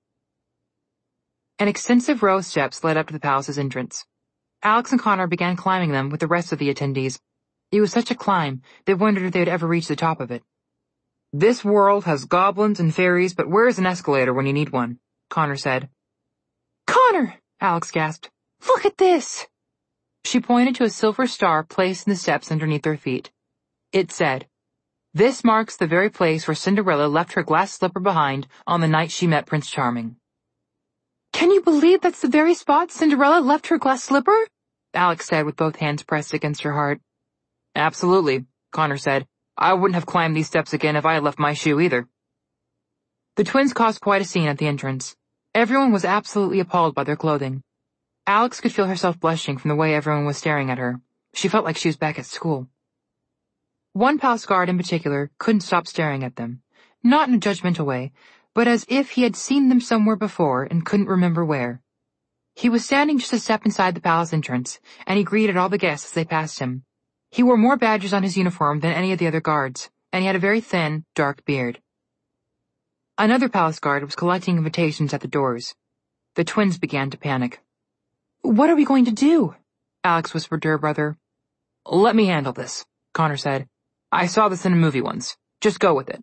An extensive row of steps led up to the palace's entrance. Alex and Connor began climbing them with the rest of the attendees. It was such a climb, they wondered if they would ever reach the top of it. This world has goblins and fairies, but where's an escalator when you need one? Connor said. Connor! Alex gasped. Look at this! She pointed to a silver star placed in the steps underneath their feet. It said, This marks the very place where Cinderella left her glass slipper behind on the night she met Prince Charming. Can you believe that's the very spot Cinderella left her glass slipper? Alex said with both hands pressed against her heart. Absolutely, Connor said. I wouldn't have climbed these steps again if I had left my shoe either. The twins caused quite a scene at the entrance. Everyone was absolutely appalled by their clothing. Alex could feel herself blushing from the way everyone was staring at her. She felt like she was back at school. One palace guard in particular couldn't stop staring at them, not in a judgmental way, but as if he had seen them somewhere before and couldn't remember where. He was standing just a step inside the palace entrance, and he greeted all the guests as they passed him. He wore more badges on his uniform than any of the other guards, and he had a very thin, dark beard. Another palace guard was collecting invitations at the doors. The twins began to panic. What are we going to do? Alex whispered to her brother. Let me handle this, Connor said. I saw this in a movie once. Just go with it.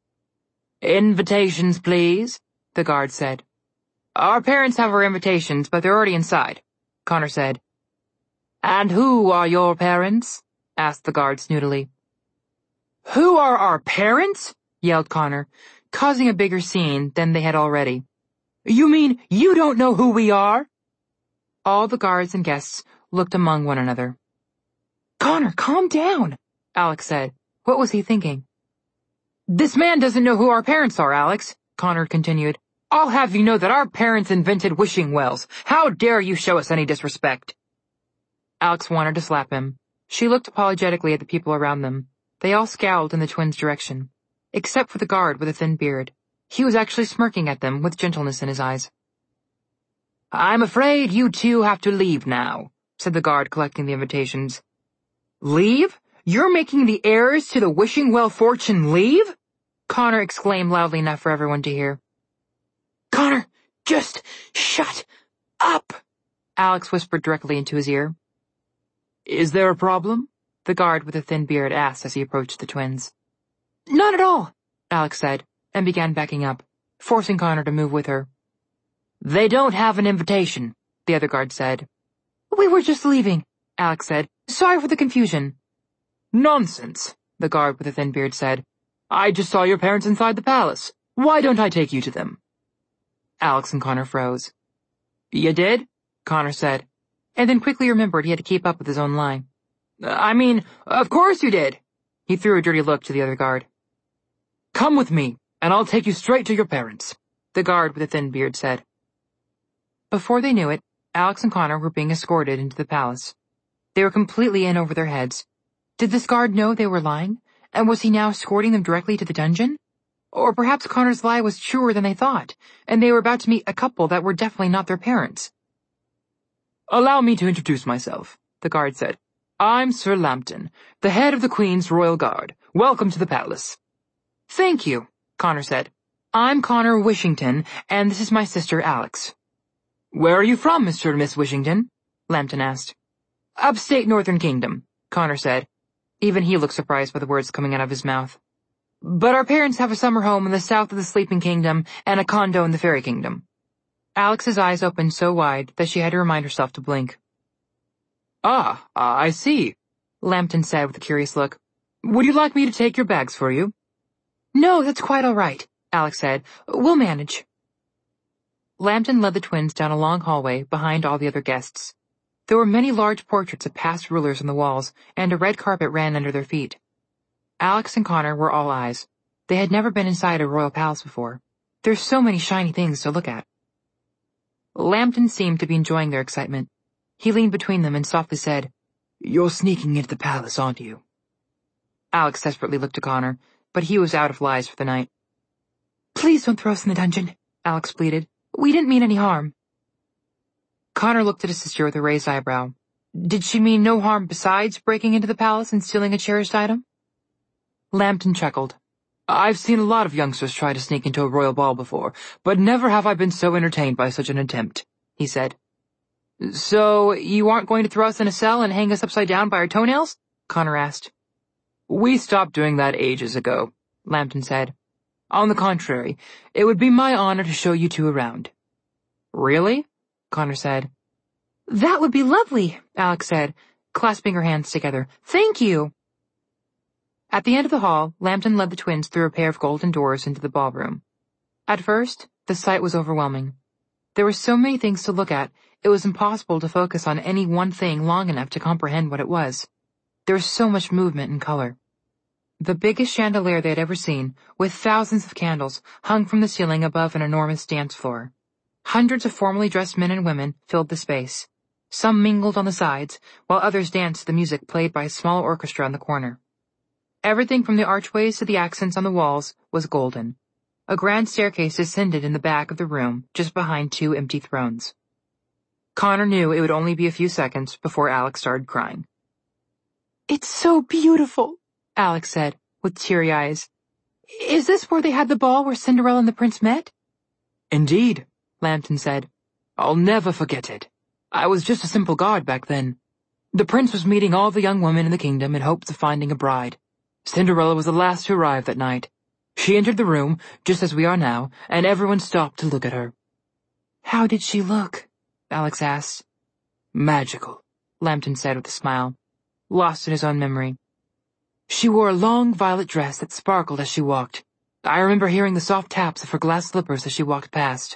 Invitations, please, the guard said. Our parents have our invitations, but they're already inside, Connor said. And who are your parents? Asked the guard snootily. Who are our parents? Yelled Connor, causing a bigger scene than they had already. You mean you don't know who we are? All the guards and guests looked among one another. Connor, calm down, Alex said. What was he thinking? This man doesn't know who our parents are, Alex, Connor continued. I'll have you know that our parents invented wishing wells. How dare you show us any disrespect? Alex wanted to slap him. She looked apologetically at the people around them. They all scowled in the twins' direction, except for the guard with a thin beard. He was actually smirking at them with gentleness in his eyes. I'm afraid you two have to leave now, said the guard collecting the invitations. Leave? You're making the heirs to the wishing well fortune leave? Connor exclaimed loudly enough for everyone to hear. Connor, just shut up, Alex whispered directly into his ear. Is there a problem? The guard with the thin beard asked as he approached the twins. Not at all, Alex said, and began backing up, forcing Connor to move with her. They don't have an invitation, the other guard said. We were just leaving, Alex said. Sorry for the confusion. Nonsense, the guard with the thin beard said. I just saw your parents inside the palace. Why don't I take you to them? Alex and Connor froze. You did? Connor said, and then quickly remembered he had to keep up with his own lie. I mean, of course you did. He threw a dirty look to the other guard. Come with me, and I'll take you straight to your parents, the guard with the thin beard said. Before they knew it, Alex and Connor were being escorted into the palace. They were completely in over their heads. Did this guard know they were lying, and was he now escorting them directly to the dungeon? Or perhaps Connor's lie was truer than they thought, and they were about to meet a couple that were definitely not their parents. Allow me to introduce myself, the guard said. I'm Sir Lambton, the head of the Queen's Royal Guard. Welcome to the palace. Thank you, Connor said. I'm Connor Wishington, and this is my sister Alex. Where are you from, Mr. and Miss Wishington? Lambton asked. Upstate Northern Kingdom, Connor said. Even he looked surprised by the words coming out of his mouth. But our parents have a summer home in the south of the Sleeping Kingdom and a condo in the Fairy Kingdom. Alex's eyes opened so wide that she had to remind herself to blink. I see, Lambton said with a curious look. Would you like me to take your bags for you? No, that's quite all right, Alex said. We'll manage. Lambton led the twins down a long hallway behind all the other guests. There were many large portraits of past rulers on the walls, and a red carpet ran under their feet. Alex and Connor were all eyes. They had never been inside a royal palace before. There's so many shiny things to look at. Lambton seemed to be enjoying their excitement. He leaned between them and softly said, You're sneaking into the palace, aren't you? Alex desperately looked to Connor, but he was out of lies for the night. Please don't throw us in the dungeon, Alex pleaded. We didn't mean any harm. Connor looked at his sister with a raised eyebrow. Did she mean no harm besides breaking into the palace and stealing a cherished item? Lambton chuckled. I've seen a lot of youngsters try to sneak into a royal ball before, but never have I been so entertained by such an attempt, he said. So, you aren't going to throw us in a cell and hang us upside down by our toenails? Connor asked. We stopped doing that ages ago, Lambton said. On the contrary, it would be my honor to show you two around. Really? Connor said. That would be lovely, Alex said, clasping her hands together. Thank you. At the end of the hall, Lambton led the twins through a pair of golden doors into the ballroom. At first, the sight was overwhelming. There were so many things to look at, it was impossible to focus on any one thing long enough to comprehend what it was. There was so much movement and color. The biggest chandelier they had ever seen, with thousands of candles, hung from the ceiling above an enormous dance floor. Hundreds of formally dressed men and women filled the space. Some mingled on the sides, while others danced to the music played by a small orchestra in the corner. Everything from the archways to the accents on the walls was golden. A grand staircase descended in the back of the room, just behind two empty thrones. Connor knew it would only be a few seconds before Alex started crying. It's so beautiful, Alex said, with teary eyes. Is this where they had the ball where Cinderella and the prince met? Indeed, Lambton said. I'll never forget it. I was just a simple guard back then. The prince was meeting all the young women in the kingdom in hopes of finding a bride. Cinderella was the last to arrive that night. She entered the room, just as we are now, and everyone stopped to look at her. How did she look? Alex asked. Magical, Lambton said with a smile, lost in his own memory. She wore a long violet dress that sparkled as she walked. I remember hearing the soft taps of her glass slippers as she walked past.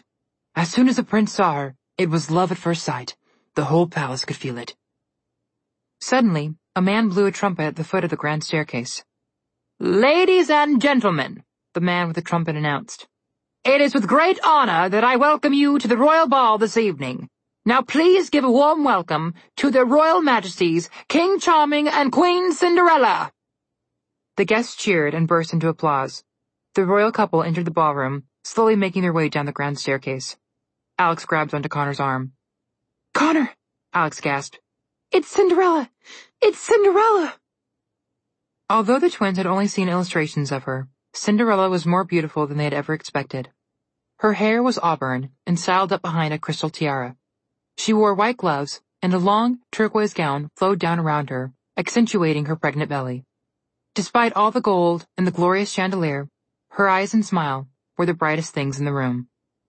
As soon as the prince saw her, it was love at first sight. The whole palace could feel it. Suddenly, a man blew a trumpet at the foot of the grand staircase. "Ladies and gentlemen," the man with the trumpet announced, "it is with great honor that I welcome you to the royal ball this evening. Now please give a warm welcome to their royal majesties, King Charming and Queen Cinderella." The guests cheered and burst into applause. The royal couple entered the ballroom, slowly making their way down the grand staircase. Alex grabbed onto Connor's arm. "Connor," Alex gasped. "It's Cinderella! It's Cinderella!" Although the twins had only seen illustrations of her, Cinderella was more beautiful than they had ever expected. Her hair was auburn and styled up behind a crystal tiara. She wore white gloves, and a long, turquoise gown flowed down around her, accentuating her pregnant belly. Despite all the gold and the glorious chandelier, her eyes and smile were the brightest things in the room.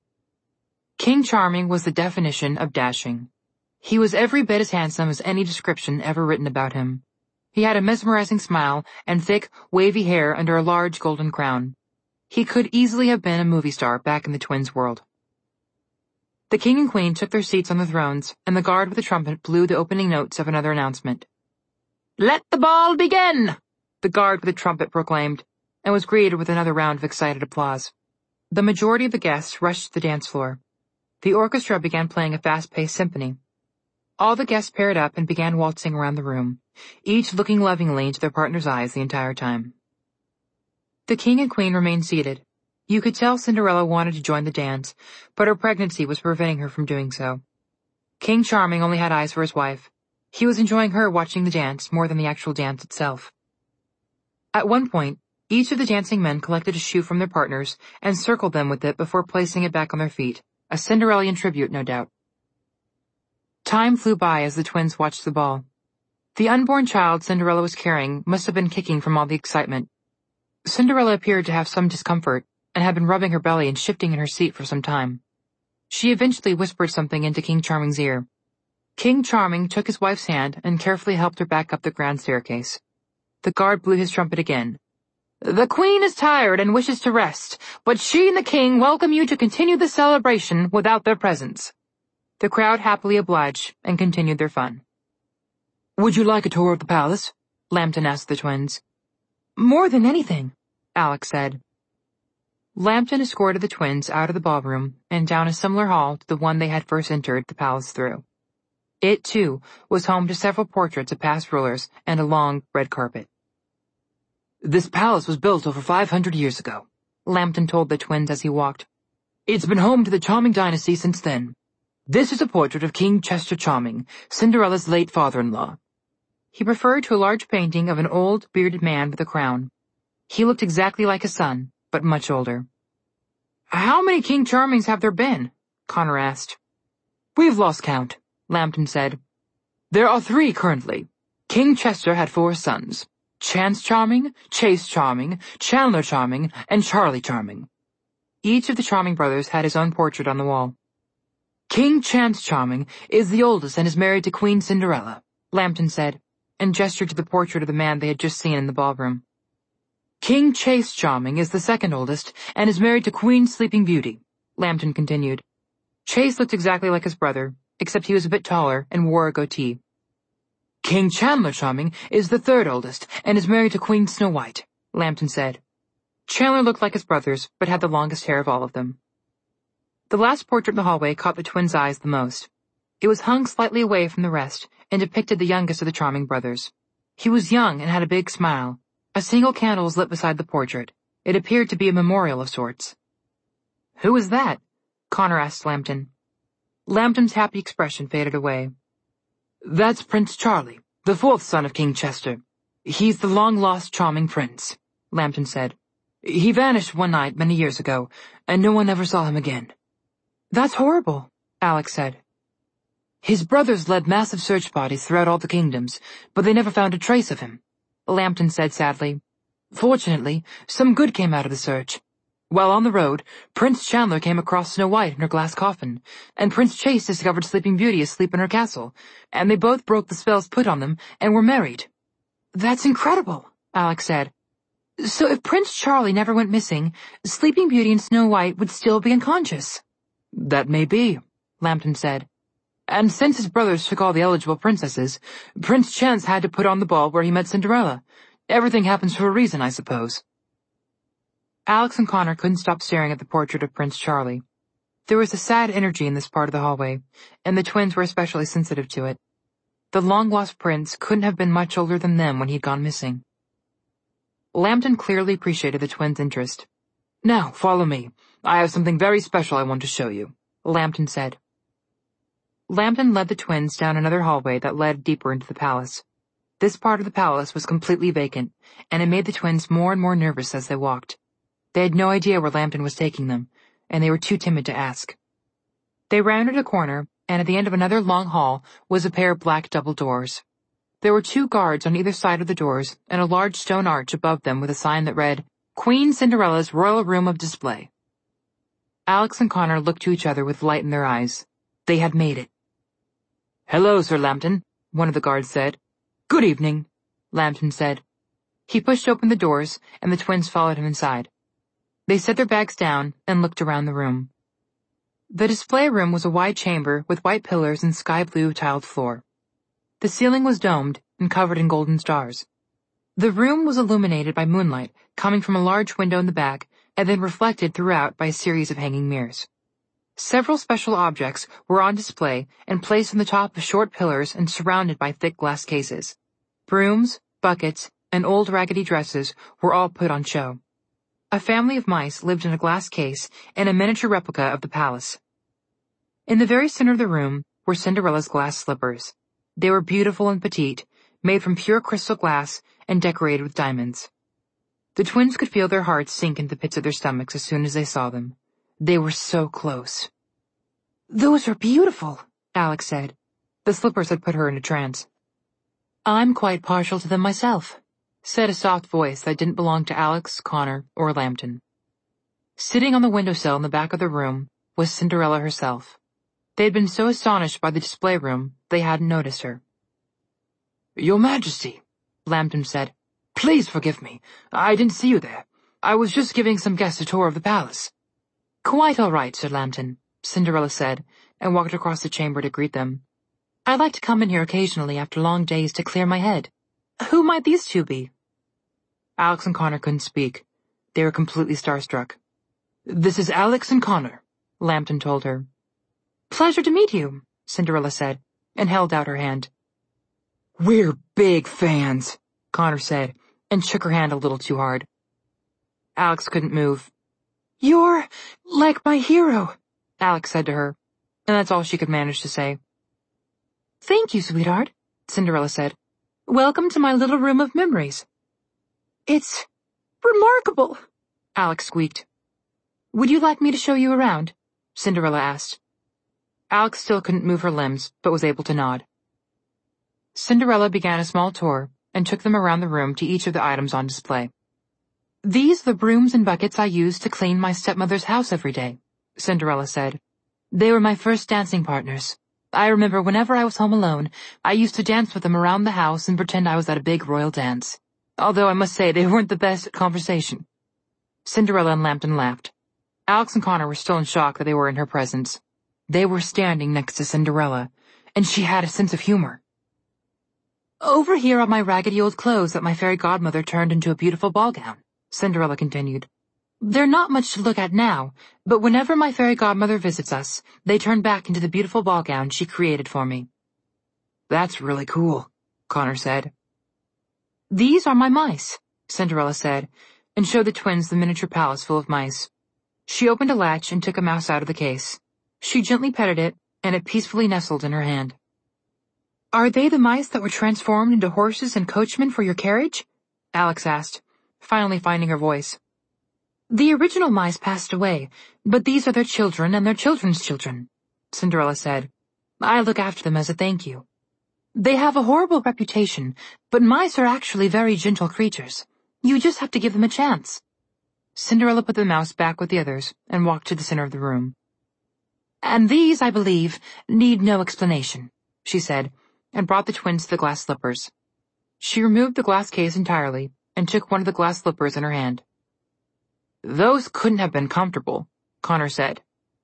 King Charming was the definition of dashing. He was every bit as handsome as any description ever written about him. He had a mesmerizing smile and thick, wavy hair under a large golden crown. He could easily have been a movie star back in the twins' world. The king and queen took their seats on the thrones, and the guard with the trumpet blew the opening notes of another announcement. "Let the ball begin!" the guard with the trumpet proclaimed, and was greeted with another round of excited applause. The majority of the guests rushed to the dance floor. The orchestra began playing a fast-paced symphony. All the guests paired up and began waltzing around the room, each looking lovingly into their partner's eyes the entire time. The king and queen remained seated. You could tell Cinderella wanted to join the dance, but her pregnancy was preventing her from doing so. King Charming only had eyes for his wife. He was enjoying her watching the dance more than the actual dance itself. At one point, each of the dancing men collected a shoe from their partners and circled them with it before placing it back on their feet, a Cinderellian tribute, no doubt. Time flew by as the twins watched the ball. The unborn child Cinderella was carrying must have been kicking from all the excitement. Cinderella appeared to have some discomfort and had been rubbing her belly and shifting in her seat for some time. She eventually whispered something into King Charming's ear. King Charming took his wife's hand and carefully helped her back up the grand staircase. The guard blew his trumpet again. "The queen is tired and wishes to rest, but she and the king welcome you to continue the celebration without their presence." The crowd happily obliged and continued their fun. "Would you like a tour of the palace?" Lambton asked the twins. "More than anything," Alex said. Lambton escorted the twins out of the ballroom and down a similar hall to the one they had first entered the palace through. It, too, was home to several portraits of past rulers and a long red carpet. "This palace was built over 500 years ago," Lambton told the twins as he walked. "It's been home to the Charming dynasty since then. This is a portrait of King Chester Charming, Cinderella's late father-in-law." He referred to a large painting of an old, bearded man with a crown. He looked exactly like his son, but much older. "How many King Charmings have there been?" Connor asked. "We've lost count," Lambton said. "There are 3 currently. King Chester had 4 sons: Chance Charming, Chase Charming, Chandler Charming, and Charlie Charming." Each of the Charming brothers had his own portrait on the wall. "King Chance Charming is the oldest and is married to Queen Cinderella," Lambton said, and gestured to the portrait of the man they had just seen in the ballroom. "King Chase Charming is the second oldest and is married to Queen Sleeping Beauty," Lambton continued. Chase looked exactly like his brother, except he was a bit taller and wore a goatee. "King Chandler Charming is the third oldest and is married to Queen Snow White," Lambton said. Chandler looked like his brothers, but had the longest hair of all of them. The last portrait in the hallway caught the twins' eyes the most. It was hung slightly away from the rest and depicted the youngest of the Charming brothers. He was young and had a big smile. A single candle was lit beside the portrait. It appeared to be a memorial of sorts. "Who is that?" Connor asked Lambton. Lambton's happy expression faded away. "That's Prince Charlie, the 4th son of King Chester. He's the long-lost Charming prince," Lambton said. "He vanished one night many years ago, and no one ever saw him again." "That's horrible," Alex said. "His brothers led massive search parties throughout all the kingdoms, but they never found a trace of him," Lambton said sadly. "Fortunately, some good came out of the search. While on the road, Prince Chandler came across Snow White in her glass coffin, and Prince Chase discovered Sleeping Beauty asleep in her castle, and they both broke the spells put on them and were married." "That's incredible," Alex said. "So if Prince Charlie never went missing, Sleeping Beauty and Snow White would still be unconscious." That may be, Lambton said. And since his brothers took all the eligible princesses, Prince Chance had to put on the ball where he met Cinderella. Everything happens for a reason, I suppose. Alex and Connor couldn't stop staring at the portrait of Prince Charlie. There was a sad energy in this part of the hallway, and the twins were especially sensitive to it. The long-lost prince couldn't have been much older than them when he'd gone missing. Lambton clearly appreciated the twins' interest. Now, follow me. I have something very special I want to show you, Lambton said. Lambton led the twins down another hallway that led deeper into the palace. This part of the palace was completely vacant, and it made the twins more and more nervous as they walked. They had no idea where Lambton was taking them, and they were too timid to ask. They rounded a corner, and at the end of another long hall was a pair of black double doors. There were 2 guards on either side of the doors, and a large stone arch above them with a sign that read, Queen Cinderella's Royal Room of Display. Alex and Connor looked to each other with light in their eyes. They had made it. Hello, Sir Lambton, one of the guards said. Good evening, Lambton said. He pushed open the doors, and the twins followed him inside. They set their bags down and looked around the room. The display room was a wide chamber with white pillars and sky-blue tiled floor. The ceiling was domed and covered in golden stars. The room was illuminated by moonlight coming from a large window in the back and then reflected throughout by a series of hanging mirrors. Several special objects were on display and placed on the top of short pillars and surrounded by thick glass cases. Brooms, buckets, and old raggedy dresses were all put on show. A family of mice lived in a glass case in a miniature replica of the palace. In the very center of the room were Cinderella's glass slippers. They were beautiful and petite, made from pure crystal glass and decorated with diamonds. The twins could feel their hearts sink into the pits of their stomachs as soon as they saw them. They were so close. Those are beautiful, Alex said. The slippers had put her in a trance. I'm quite partial to them myself, said a soft voice that didn't belong to Alex, Connor, or Lambton. Sitting on the windowsill in the back of the room was Cinderella herself. They had been so astonished by the display room they hadn't noticed her. Your Majesty, Lambton said, please forgive me. I didn't see you there. I was just giving some guests a tour of the palace. Quite all right, Sir Lambton, Cinderella said, and walked across the chamber to greet them. I'd like to come in here occasionally after long days to clear my head. Who might these 2 be? Alex and Connor couldn't speak. They were completely starstruck. This is Alex and Connor, Lambton told her. Pleasure to meet you, Cinderella said, and held out her hand. We're big fans, Connor said, and shook her hand a little too hard. Alex couldn't move. You're like my hero, Alex said to her, and that's all she could manage to say. Thank you, sweetheart, Cinderella said. Welcome to my little room of memories. It's remarkable, Alex squeaked. Would you like me to show you around? Cinderella asked. Alex still couldn't move her limbs, but was able to nod. Cinderella began a small tour and took them around the room to each of the items on display. These are the brooms and buckets I use to clean my stepmother's house every day, Cinderella said. They were my first dancing partners. I remember whenever I was home alone, I used to dance with them around the house and pretend I was at a big royal dance. Although I must say they weren't the best at conversation. Cinderella and Lambton laughed. Alex and Connor were still in shock that they were in her presence. They were standing next to Cinderella, and she had a sense of humor. Over here are my raggedy old clothes that my fairy godmother turned into a beautiful ball gown, Cinderella continued. They're not much to look at now, but whenever my fairy godmother visits us, they turn back into the beautiful ball gown she created for me. That's really cool, Connor said. These are my mice, Cinderella said, and showed the twins the miniature palace full of mice. She opened a latch and took a mouse out of the case. She gently petted it, and it peacefully nestled in her hand. Are they the mice that were transformed into horses and coachmen for your carriage? Alex asked, finally finding her voice. The original mice passed away, but these are their children and their children's children, Cinderella said. I look after them as a thank you. They have a horrible reputation, but mice are actually very gentle creatures. You just have to give them a chance. Cinderella put the mouse back with the others and walked to the center of the room. And these, I believe, need no explanation, she said, and brought the twins to the glass slippers. She removed the glass case entirely and took one of the glass slippers in her hand. Those couldn't have been comfortable, Connor said.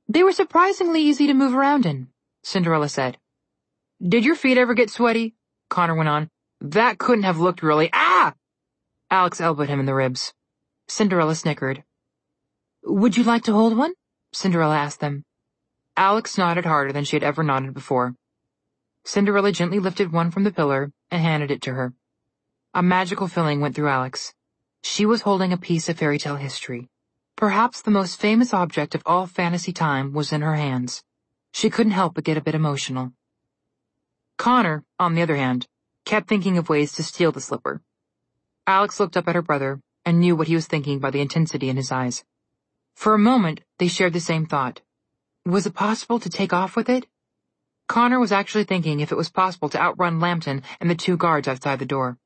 They were surprisingly easy to move around in, Cinderella said. Did your feet ever get sweaty? Connor went on. That couldn't have looked really— Ah! Alex elbowed him in the ribs. Cinderella snickered. Would you like to hold one? Cinderella asked them. Alex nodded harder than she had ever nodded before. Cinderella gently lifted one from the pillar and handed it to her. A magical feeling went through Alex. She was holding a piece of fairy tale history. Perhaps the most famous object of all fantasy time was in her hands. She couldn't help but get a bit emotional. Connor, on the other hand, kept thinking of ways to steal the slipper. Alex looked up at her brother and knew what he was thinking by the intensity in his eyes. For a moment, they shared the same thought. Was it possible to take off with it? Connor was actually thinking if it was possible to outrun Lambton and the 2 guards outside the door.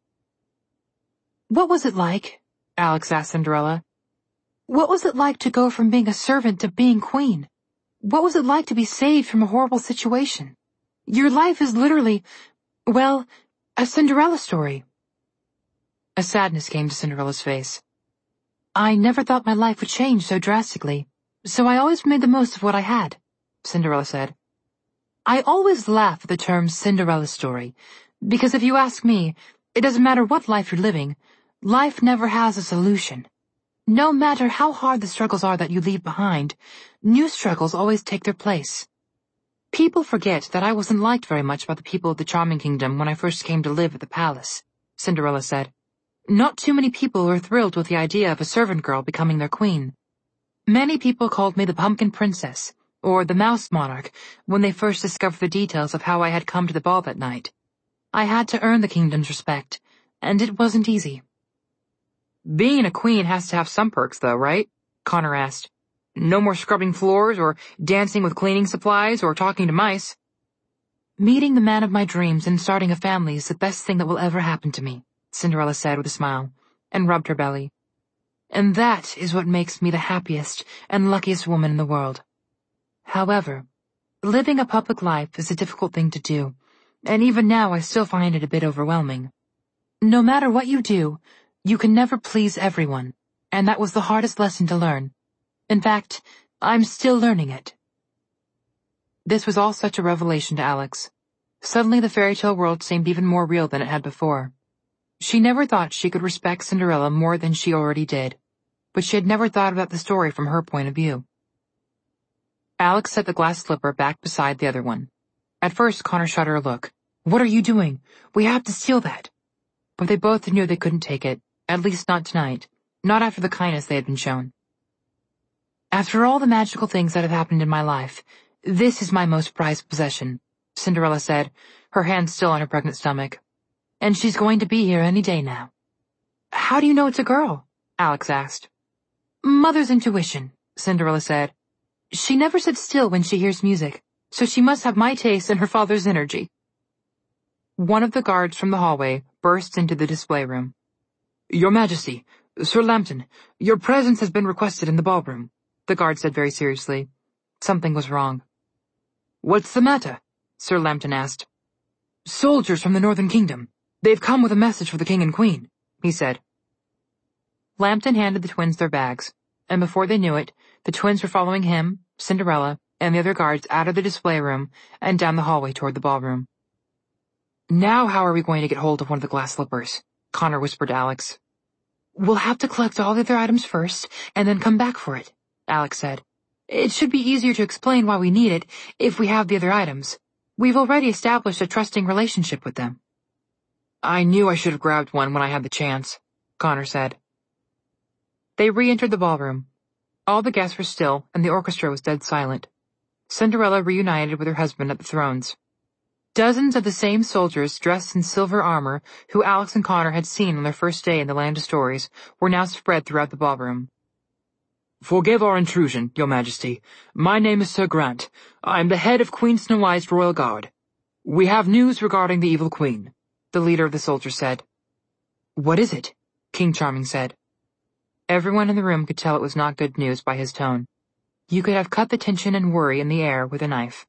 What was it like? Alex asked Cinderella. What was it like to go from being a servant to being queen? What was it like to be saved from a horrible situation? Your life is literally, well, a Cinderella story. A sadness came to Cinderella's face. I never thought my life would change so drastically, so I always made the most of what I had, Cinderella said. I always laugh at the term Cinderella story, because if you ask me, it doesn't matter what life you're living, life never has a solution. No matter how hard the struggles are that you leave behind, new struggles always take their place. People forget that I wasn't liked very much by the people of the Charming Kingdom when I first came to live at the palace, Cinderella said. Not too many people were thrilled with the idea of a servant girl becoming their queen. Many people called me the Pumpkin Princess, or the Mouse Monarch, when they first discovered the details of how I had come to the ball that night. I had to earn the kingdom's respect, and it wasn't easy. Being a queen has to have some perks, though, right? Connor asked. No more scrubbing floors, or dancing with cleaning supplies, or talking to mice. Meeting the man of my dreams and starting a family is the best thing that will ever happen to me, Cinderella said with a smile, and rubbed her belly. And that is what makes me the happiest and luckiest woman in the world. However, living a public life is a difficult thing to do, and even now I still find it a bit overwhelming. No matter what you do, you can never please everyone, and that was the hardest lesson to learn. In fact, I'm still learning it. This was all such a revelation to Alex. Suddenly the fairy tale world seemed even more real than it had before. She never thought she could respect Cinderella more than she already did, but she had never thought about the story from her point of view. Alex set the glass slipper back beside the other one. At first, Connor shot her a look. What are you doing? We have to steal that. But they both knew they couldn't take it, at least not tonight, not after the kindness they had been shown. After all the magical things that have happened in my life, this is my most prized possession, Cinderella said, her hand still on her pregnant stomach. And she's going to be here any day now. How do you know it's a girl? Alex asked. Mother's intuition, Cinderella said. She never sits still when she hears music, so she must have my taste and her father's energy. One of the guards from the hallway burst into the display room. Your Majesty, Sir Lambton, your presence has been requested in the ballroom, the guard said very seriously. Something was wrong. What's the matter? Sir Lambton asked. Soldiers from the Northern Kingdom. They've come with a message for the King and Queen, he said. Lambton handed the twins their bags, and before they knew it, the twins were following him, Cinderella, and the other guards out of the display room and down the hallway toward the ballroom. Now how are we going to get hold of one of the glass slippers? Connor whispered to Alex. We'll have to collect all the other items first, and then come back for it, Alex said. It should be easier to explain why we need it if we have the other items. We've already established a trusting relationship with them. I knew I should have grabbed one when I had the chance, Connor said. They re-entered the ballroom. All the guests were still, and the orchestra was dead silent. Cinderella reunited with her husband at the thrones. Dozens of the same soldiers dressed in silver armor who Alex and Connor had seen on their first day in the Land of Stories were now spread throughout the ballroom. Forgive our intrusion, Your Majesty. My name is Sir Grant. I am the head of Queen Snow White's royal guard. We have news regarding the evil queen, the leader of the soldiers said. What is it? King Charming said. Everyone in the room could tell it was not good news by his tone. You could have cut the tension and worry in the air with a knife.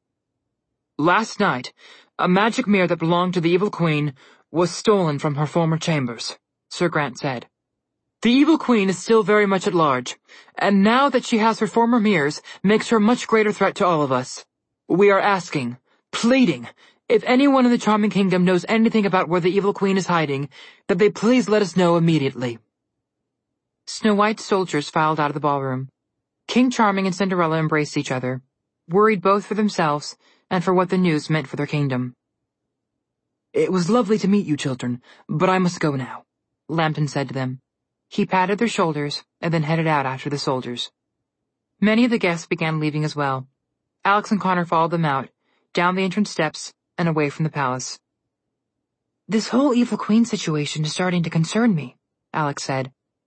Last night, a magic mirror that belonged to the evil queen was stolen from her former chambers, Sir Grant said. The evil queen is still very much at large, and now that she has her former mirrors, makes her a much greater threat to all of us. We are asking, pleading, if anyone in the Charming Kingdom knows anything about where the evil queen is hiding, that they please let us know immediately. Snow White's soldiers filed out of the ballroom. King Charming and Cinderella embraced each other, worried both for themselves and for what the news meant for their kingdom. It was lovely to meet you, children, but I must go now, Lambton said to them. He patted their shoulders and then headed out after the soldiers. Many of the guests began leaving as well. Alex and Connor followed them out, down the entrance steps and away from the palace. This whole evil queen situation is starting to concern me, Alex said.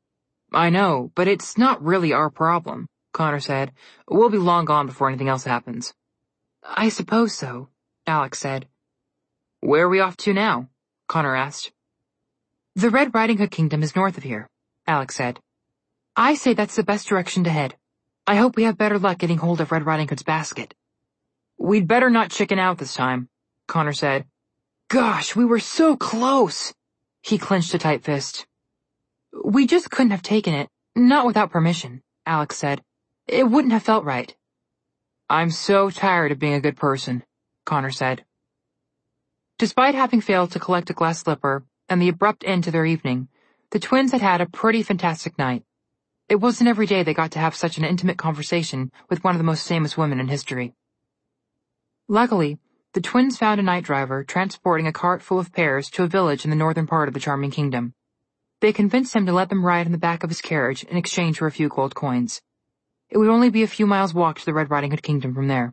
I know, but it's not really our problem, Connor said. We'll be long gone before anything else happens. I suppose so, Alex said. Where are we off to now? Connor asked. The Red Riding Hood Kingdom is north of here, Alex said. I say that's the best direction to head. I hope we have better luck getting hold of Red Riding Hood's basket. We'd better not chicken out this time, Connor said. Gosh, we were so close. He clenched a tight fist. We just couldn't have taken it, not without permission, Alex said. It wouldn't have felt right. I'm so tired of being a good person, Connor said. Despite having failed to collect a glass slipper and the abrupt end to their evening, the twins had had a pretty fantastic night. It wasn't every day they got to have such an intimate conversation with one of the most famous women in history. Luckily, the twins found a night driver transporting a cart full of pears to a village in the northern part of the Charming Kingdom. They convinced him to let them ride in the back of his carriage in exchange for a few gold coins. It would only be a few miles' walk to the Red Riding Hood Kingdom from there.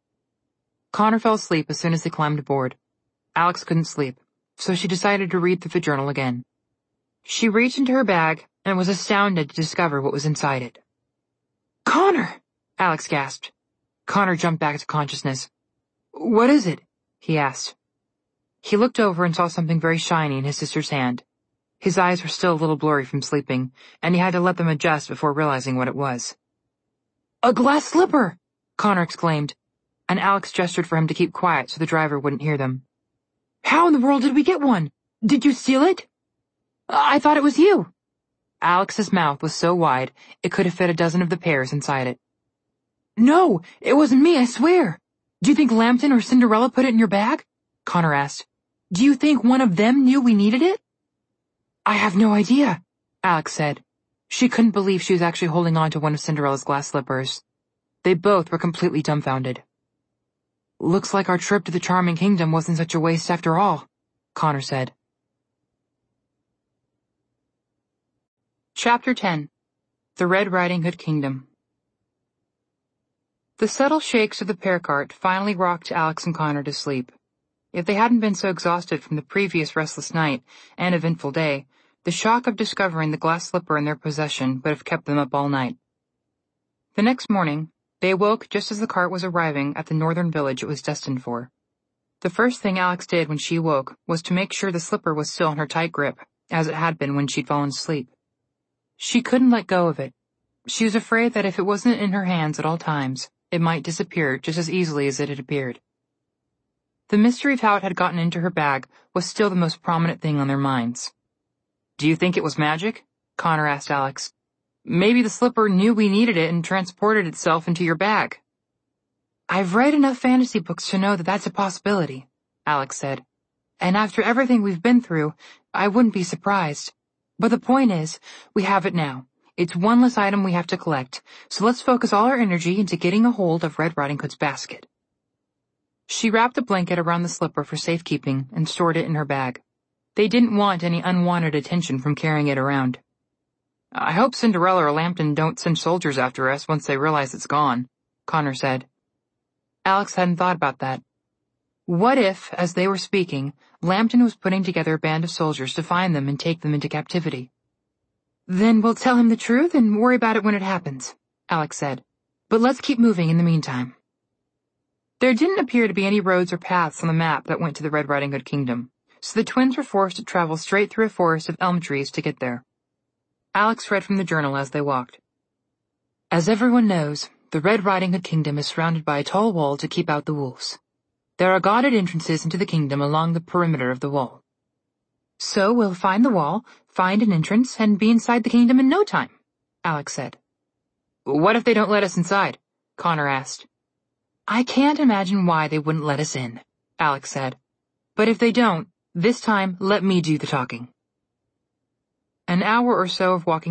Connor fell asleep as soon as they climbed aboard. Alex couldn't sleep, so she decided to read through the journal again. She reached into her bag and was astounded to discover what was inside it. Connor! Alex gasped. Connor jumped back to consciousness. What is it? He asked. He looked over and saw something very shiny in his sister's hand. His eyes were still a little blurry from sleeping, and he had to let them adjust before realizing what it was. A glass slipper! Connor exclaimed, and Alex gestured for him to keep quiet so the driver wouldn't hear them. How in the world did we get one? Did you steal it? I thought it was you. Alex's mouth was so wide it could have fit a dozen of the pears inside it. No, it wasn't me, I swear. Do you think Lambton or Cinderella put it in your bag? Connor asked. Do you think one of them knew we needed it? I have no idea, Alex said. She couldn't believe she was actually holding on to one of Cinderella's glass slippers. They both were completely dumbfounded. Looks like our trip to the Charming Kingdom wasn't such a waste after all, Connor said. Chapter 10. The Red Riding Hood Kingdom. The subtle shakes of the pear cart finally rocked Alex and Connor to sleep. If they hadn't been so exhausted from the previous restless night and eventful day, the shock of discovering the glass slipper in their possession would have kept them up all night. The next morning, they awoke just as the cart was arriving at the northern village it was destined for. The first thing Alex did when she awoke was to make sure the slipper was still in her tight grip, as it had been when she'd fallen asleep. She couldn't let go of it. She was afraid that if it wasn't in her hands at all times, it might disappear just as easily as it had appeared. The mystery of how it had gotten into her bag was still the most prominent thing on their minds. Do you think it was magic? Connor asked Alex. Maybe the slipper knew we needed it and transported itself into your bag. I've read enough fantasy books to know that that's a possibility, Alex said. And after everything we've been through, I wouldn't be surprised. But the point is, we have it now. It's one less item we have to collect, so let's focus all our energy into getting a hold of Red Riding Hood's basket. She wrapped a blanket around the slipper for safekeeping and stored it in her bag. They didn't want any unwanted attention from carrying it around. I hope Cinderella or Lambton don't send soldiers after us once they realize it's gone, Connor said. Alex hadn't thought about that. What if, as they were speaking, Lambton was putting together a band of soldiers to find them and take them into captivity? Then we'll tell him the truth and worry about it when it happens, Alex said. But let's keep moving in the meantime. There didn't appear to be any roads or paths on the map that went to the Red Riding Hood Kingdom, so the twins were forced to travel straight through a forest of elm trees to get there. Alex read from the journal as they walked. As everyone knows, the Red Riding Hood Kingdom is surrounded by a tall wall to keep out the wolves. There are guarded entrances into the kingdom along the perimeter of the wall. So we'll find the wall, find an entrance, and be inside the kingdom in no time, Alex said. What if they don't let us inside? Connor asked. I can't imagine why they wouldn't let us in, Alex said. But if they don't, this time let me do the talking. An hour or so of walking